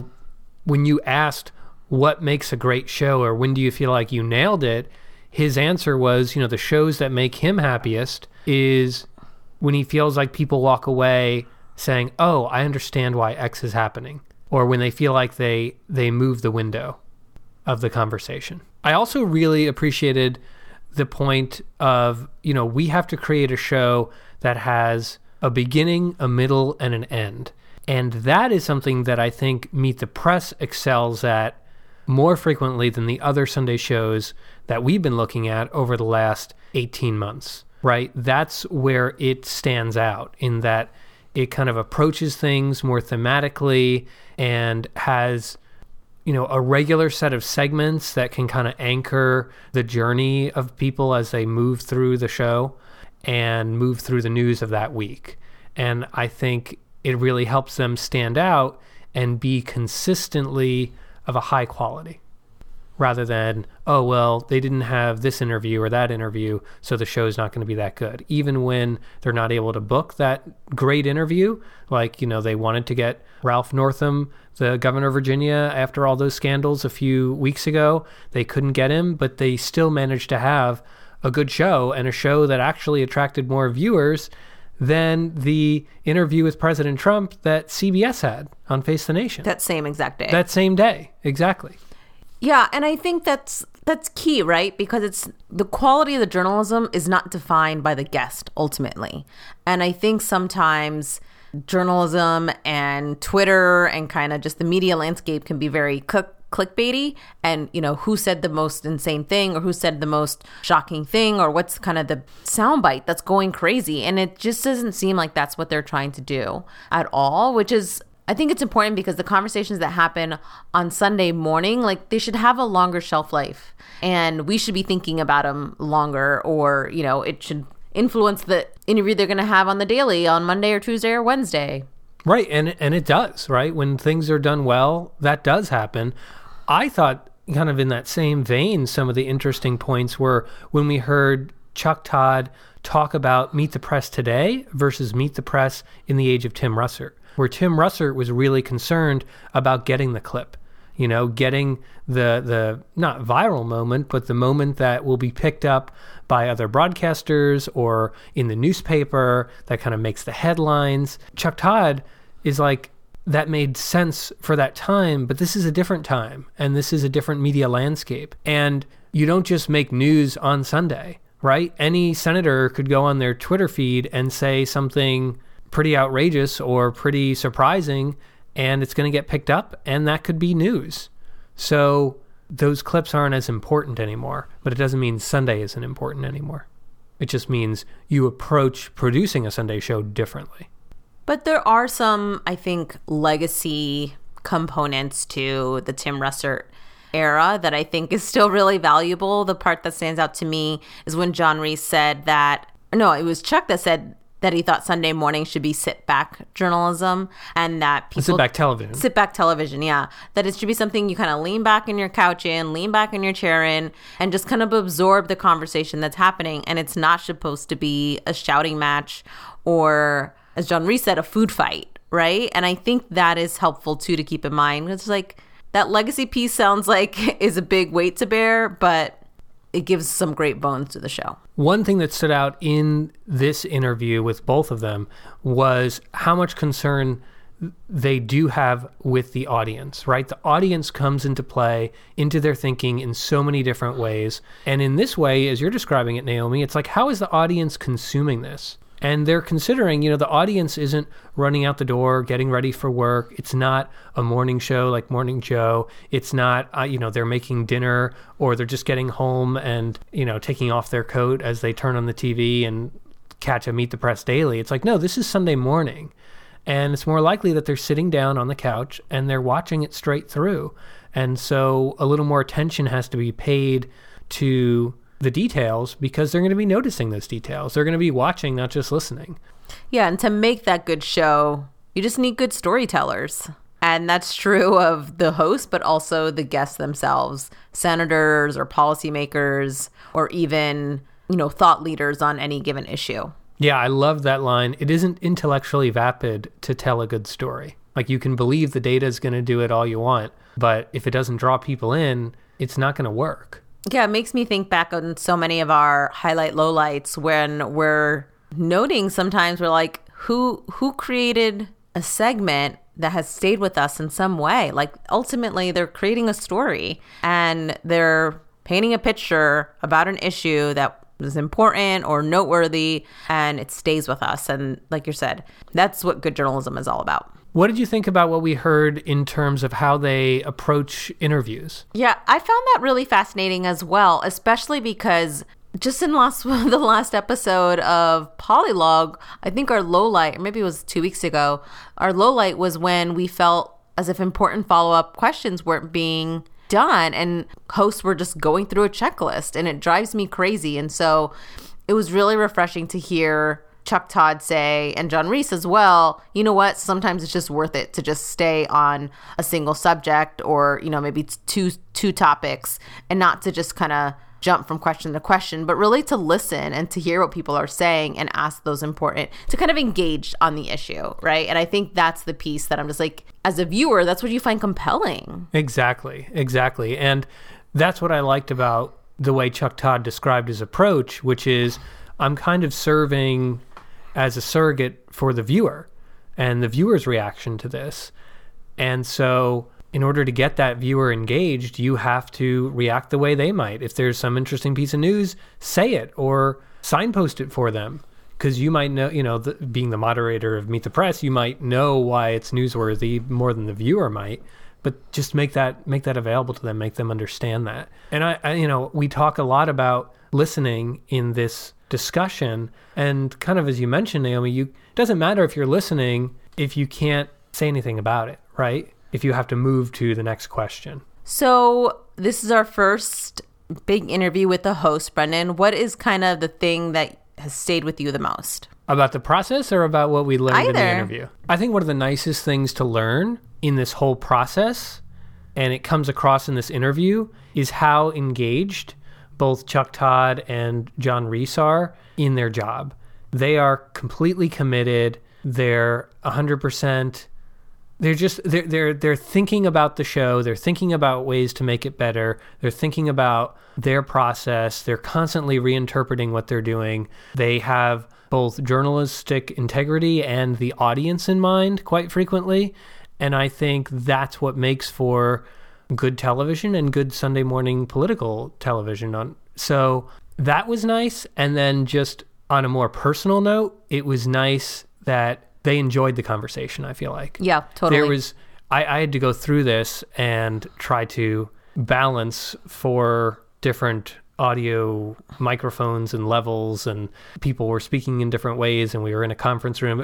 when you asked what makes a great show or when do you feel like you nailed it, his answer was, the shows that make him happiest is when he feels like people walk away saying, oh, I understand why X is happening, or when they feel like they move the window of the conversation. I also really appreciated the point of, we have to create a show that has a beginning, a middle, and an end. And that is something that I think Meet the Press excels at more frequently than the other Sunday shows that we've been looking at over the last 18 months, right? That's where it stands out, in that it kind of approaches things more thematically and has, a regular set of segments that can kind of anchor the journey of people as they move through the show and move through the news of that week. And I think it really helps them stand out and be consistently of a high quality, rather than, oh, well, they didn't have this interview or that interview, so the show's not going to be that good. Even when they're not able to book that great interview, they wanted to get Ralph Northam, the governor of Virginia, after all those scandals a few weeks ago. They couldn't get him, but they still managed to have a good show, and a show that actually attracted more viewers than the interview with President Trump that CBS had on Face the Nation. That same exact day. That same day, exactly. Yeah, and I think that's key, right? Because it's the quality of the journalism is not defined by the guest ultimately. And I think sometimes journalism and Twitter and kind of just the media landscape can be very clickbaity, and who said the most insane thing or who said the most shocking thing or what's kind of the soundbite that's going crazy, and it just doesn't seem like that's what they're trying to do at all, which is, I think it's important because the conversations that happen on Sunday morning, they should have a longer shelf life, and we should be thinking about them longer, or influence the interview they're going to have on the Daily on Monday or Tuesday or Wednesday. Right, and it does, right? When things are done well, that does happen. I thought, kind of in that same vein, some of the interesting points were when we heard Chuck Todd talk about Meet the Press today versus Meet the Press in the age of Tim Russert, where Tim Russert was really concerned about getting the clip, getting the not viral moment, but the moment that will be picked up by other broadcasters or in the newspaper that kind of makes the headlines. Chuck Todd is like, that made sense for that time, but this is a different time, and this is a different media landscape. And you don't just make news on Sunday, right? Any senator could go on their Twitter feed and say something pretty outrageous or pretty surprising, and it's going to get picked up, and that could be news. So those clips aren't as important anymore, but it doesn't mean Sunday isn't important anymore. It just means you approach producing a Sunday show differently. But there are some, I think, legacy components to the Tim Russert era that I think is still really valuable. The part that stands out to me is when John Reese said that, no, it was Chuck that said that he thought Sunday morning should be sit-back journalism, and that people... Sit-back television. Sit-back television, yeah. That it should be something you kind of lean back in your couch in, lean back in your chair in, and just kind of absorb the conversation that's happening. And it's not supposed to be a shouting match or, as John Reese said, a food fight, right? And I think that is helpful, too, to keep in mind. It's like, that legacy piece sounds like is a big weight to bear, but it gives some great bones to the show. One thing that stood out in this interview with both of them was how much concern they do have with the audience, right? The audience comes into play, into their thinking in so many different ways. And in this way, as you're describing it, Naomi, it's like, how is the audience consuming this? And they're considering, the audience isn't running out the door, getting ready for work. It's not a morning show like Morning Joe. It's not, they're making dinner or they're just getting home and, taking off their coat as they turn on the TV and catch a Meet the Press Daily. It's like, no, this is Sunday morning. And it's more likely that they're sitting down on the couch and they're watching it straight through. And so a little more attention has to be paid to the details because they're going to be noticing those details. They're going to be watching, not just listening. Yeah, and to make that good show, you just need good storytellers. And that's true of the host, but also the guests themselves, senators or policymakers, or even, thought leaders on any given issue. Yeah, I love that line. It isn't intellectually vapid to tell a good story. Like, you can believe the data is going to do it all you want, but if it doesn't draw people in, it's not going to work. Yeah, it makes me think back on so many of our highlight lowlights when we're noting sometimes we're like, who created a segment that has stayed with us in some way? Like, ultimately, they're creating a story and they're painting a picture about an issue that is important or noteworthy, and it stays with us. And like you said, that's what good journalism is all about. What did you think about what we heard in terms of how they approach interviews? Yeah, I found that really fascinating as well, especially because just in the last episode of Polylog, I think our lowlight, or maybe it was 2 weeks ago, our lowlight was when we felt as if important follow-up questions weren't being done and hosts were just going through a checklist, and it drives me crazy. And so it was really refreshing to hear Chuck Todd say, and John Reese as well, you know what, sometimes it's just worth it to just stay on a single subject or, maybe two topics, and not to just kind of jump from question to question, but really to listen and to hear what people are saying and ask those important, to kind of engage on the issue, right? And I think that's the piece that I'm just like, as a viewer, that's what you find compelling. Exactly. And that's what I liked about the way Chuck Todd described his approach, which is, I'm kind of serving as a surrogate for the viewer and the viewer's reaction to this. And so in order to get that viewer engaged, you have to react the way they might. If there's some interesting piece of news, say it or signpost it for them. Because you might know, being the moderator of Meet the Press, you might know why it's newsworthy more than the viewer might. But just make that available to them, make them understand that. And I we talk a lot about listening in this discussion, and kind of as you mentioned, Naomi, it doesn't matter if you're listening if you can't say anything about it, right? If you have to move to the next question. So this is our first big interview with the host, Brendan. What is kind of the thing that has stayed with you the most? About the process or about what we learned in the Either. interview? I think one of the nicest things to learn in this whole process, and it comes across in this interview, is how engaged both Chuck Todd and John Reese are in their job. They are completely committed. They're 100%. They're thinking about the show. They're thinking about ways to make it better. They're thinking about their process. They're constantly reinterpreting what they're doing. They have both journalistic integrity and the audience in mind quite frequently. And I think that's what makes for good television and good Sunday morning political television. So that was nice. And then just on a more personal note, it was nice that they enjoyed the conversation, I feel like. Yeah, totally. I had to go through this and try to balance 4 different audio microphones and levels, and people were speaking in different ways, and we were in a conference room.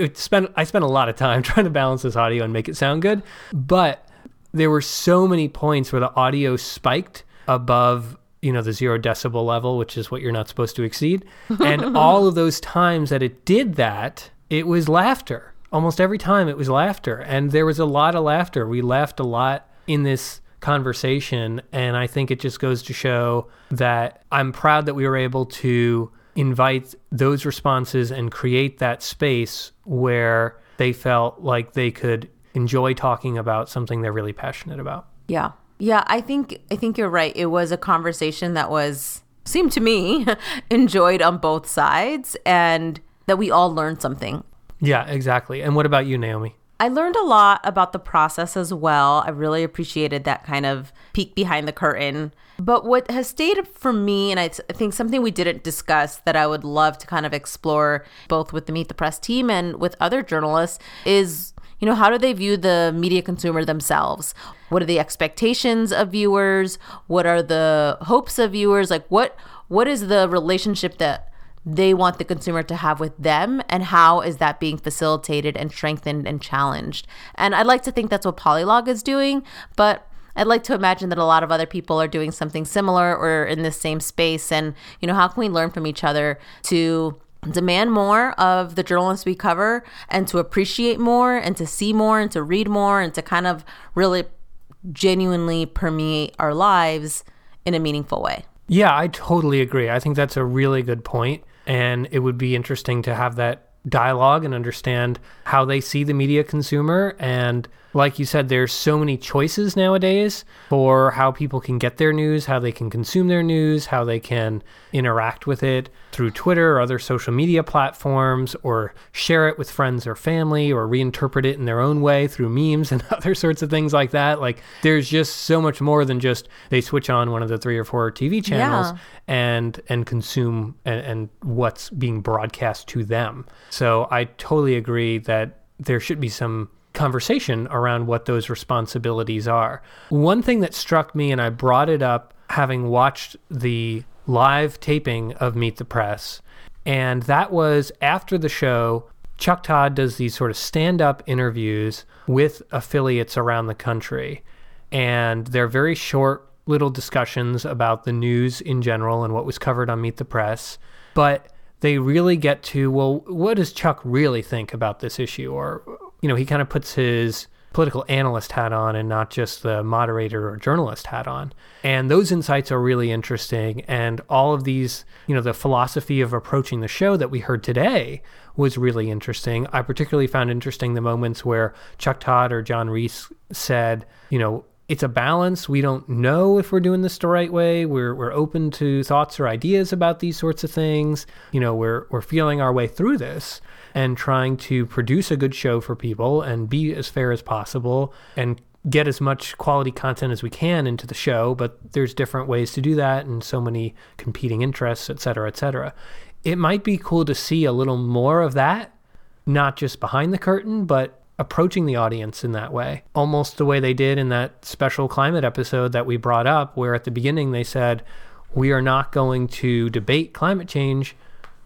I spent a lot of time trying to balance this audio and make it sound good, but there were so many points where the audio spiked above the 0 decibel level, which is what you're not supposed to exceed. And all of those times that it did that, it was laughter. Almost every time it was laughter. And there was a lot of laughter. We laughed a lot in this conversation. And I think it just goes to show that I'm proud that we were able to invite those responses and create that space where they felt like they could enjoy talking about something they're really passionate about. Yeah. Yeah, I think you're right. It was a conversation that seemed to me, enjoyed on both sides, and that we all learned something. Yeah, exactly. And what about you, Naomi? I learned a lot about the process as well. I really appreciated that kind of peek behind the curtain. But what has stayed for me, and I think something we didn't discuss that I would love to kind of explore both with the Meet the Press team and with other journalists is, how do they view the media consumer themselves? What are the expectations of viewers? What are the hopes of viewers? Like what is the relationship that they want the consumer to have with them, and how is that being facilitated and strengthened and challenged? And I'd like to think that's what Polylog is doing, but I'd like to imagine that a lot of other people are doing something similar or in this same space. And, how can we learn from each other to demand more of the journalists we cover, and to appreciate more, and to see more, and to read more, and to kind of really genuinely permeate our lives in a meaningful way? Yeah, I totally agree. I think that's a really good point. And it would be interesting to have that dialogue and understand how they see the media consumer. And like you said, there's so many choices nowadays for how people can get their news, how they can consume their news, how they can interact with it through Twitter or other social media platforms, or share it with friends or family, or reinterpret it in their own way through memes and other sorts of things like that. Like, there's just so much more than just they switch on one of the 3 or 4 TV channels and consume and what's being broadcast to them. So I totally agree that there should be some conversation around what those responsibilities are. One thing that struck me, and I brought it up having watched the live taping of Meet the Press, and that was after the show, Chuck Todd does these sort of stand-up interviews with affiliates around the country, and they're very short little discussions about the news in general and what was covered on Meet the Press, but they really get to, well, what does Chuck really think about this issue? Or, he kind of puts his political analyst hat on and not just the moderator or journalist hat on. And those insights are really interesting. And all of these, the philosophy of approaching the show that we heard today was really interesting. I particularly found interesting the moments where Chuck Todd or John Reese said, it's a balance. We don't know if we're doing this the right way. We're open to thoughts or ideas about these sorts of things. We're feeling our way through this and trying to produce a good show for people and be as fair as possible and get as much quality content as we can into the show. But there's different ways to do that, and so many competing interests, et cetera, et cetera. It might be cool to see a little more of that, not just behind the curtain, but approaching the audience in that way, almost the way they did in that special climate episode that we brought up, where at the beginning they said, we are not going to debate climate change.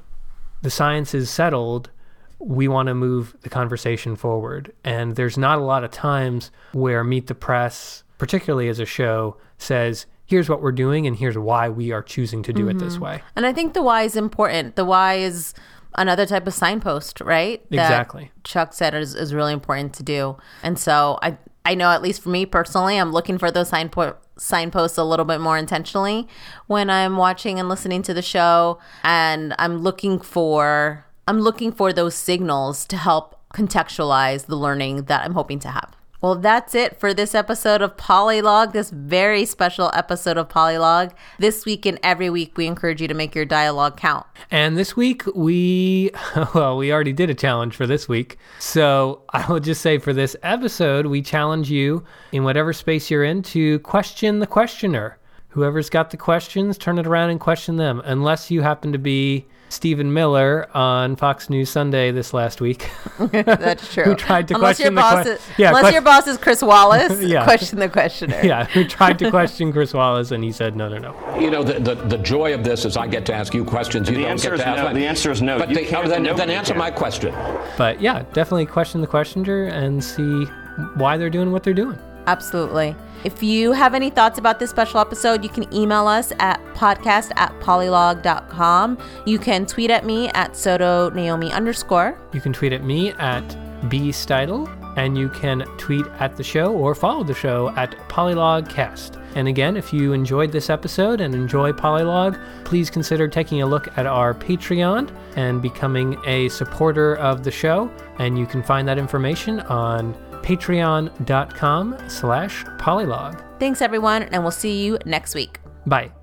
The science is settled. We want to move the conversation forward. And there's not a lot of times where Meet the Press, particularly as a show, says, here's what we're doing and here's why we are choosing to do it this way. And I think the why is important. The why is another type of signpost, right? Exactly. That Chuck said is really important to do. And so I know, at least for me personally, I'm looking for those signposts a little bit more intentionally when I'm watching and listening to the show. And I'm looking for those signals to help contextualize the learning that I'm hoping to have. Well, that's it for this episode of Polylog, this very special episode of Polylog. This week and every week, we encourage you to make your dialogue count. And this week, we already did a challenge for this week. So I will just say for this episode, we challenge you in whatever space you're in to question the questioner. Whoever's got the questions, turn it around and question them, unless you happen to be Stephen Miller on Fox News Sunday this last week. That's true. Who tried to unless question unless your boss is Chris Wallace, question the questioner. Yeah, who tried to question Chris Wallace, and he said, no. You know, the joy of this is I get to ask you questions. You don't get to ask me. The answer is no. But then answer my question. But yeah, definitely question the questioner and see why they're doing what they're doing. Absolutely. If you have any thoughts about this special episode, you can email us at podcast@polylog.com. You can tweet at me at SotoNaomi_. You can tweet at me at bsteidel, and you can tweet at the show or follow the show at PolylogCast. And again, if you enjoyed this episode and enjoy Polylog, please consider taking a look at our Patreon and becoming a supporter of the show. And you can find that information on patreon.com/polylog. Thanks, everyone, and we'll see you next week. Bye.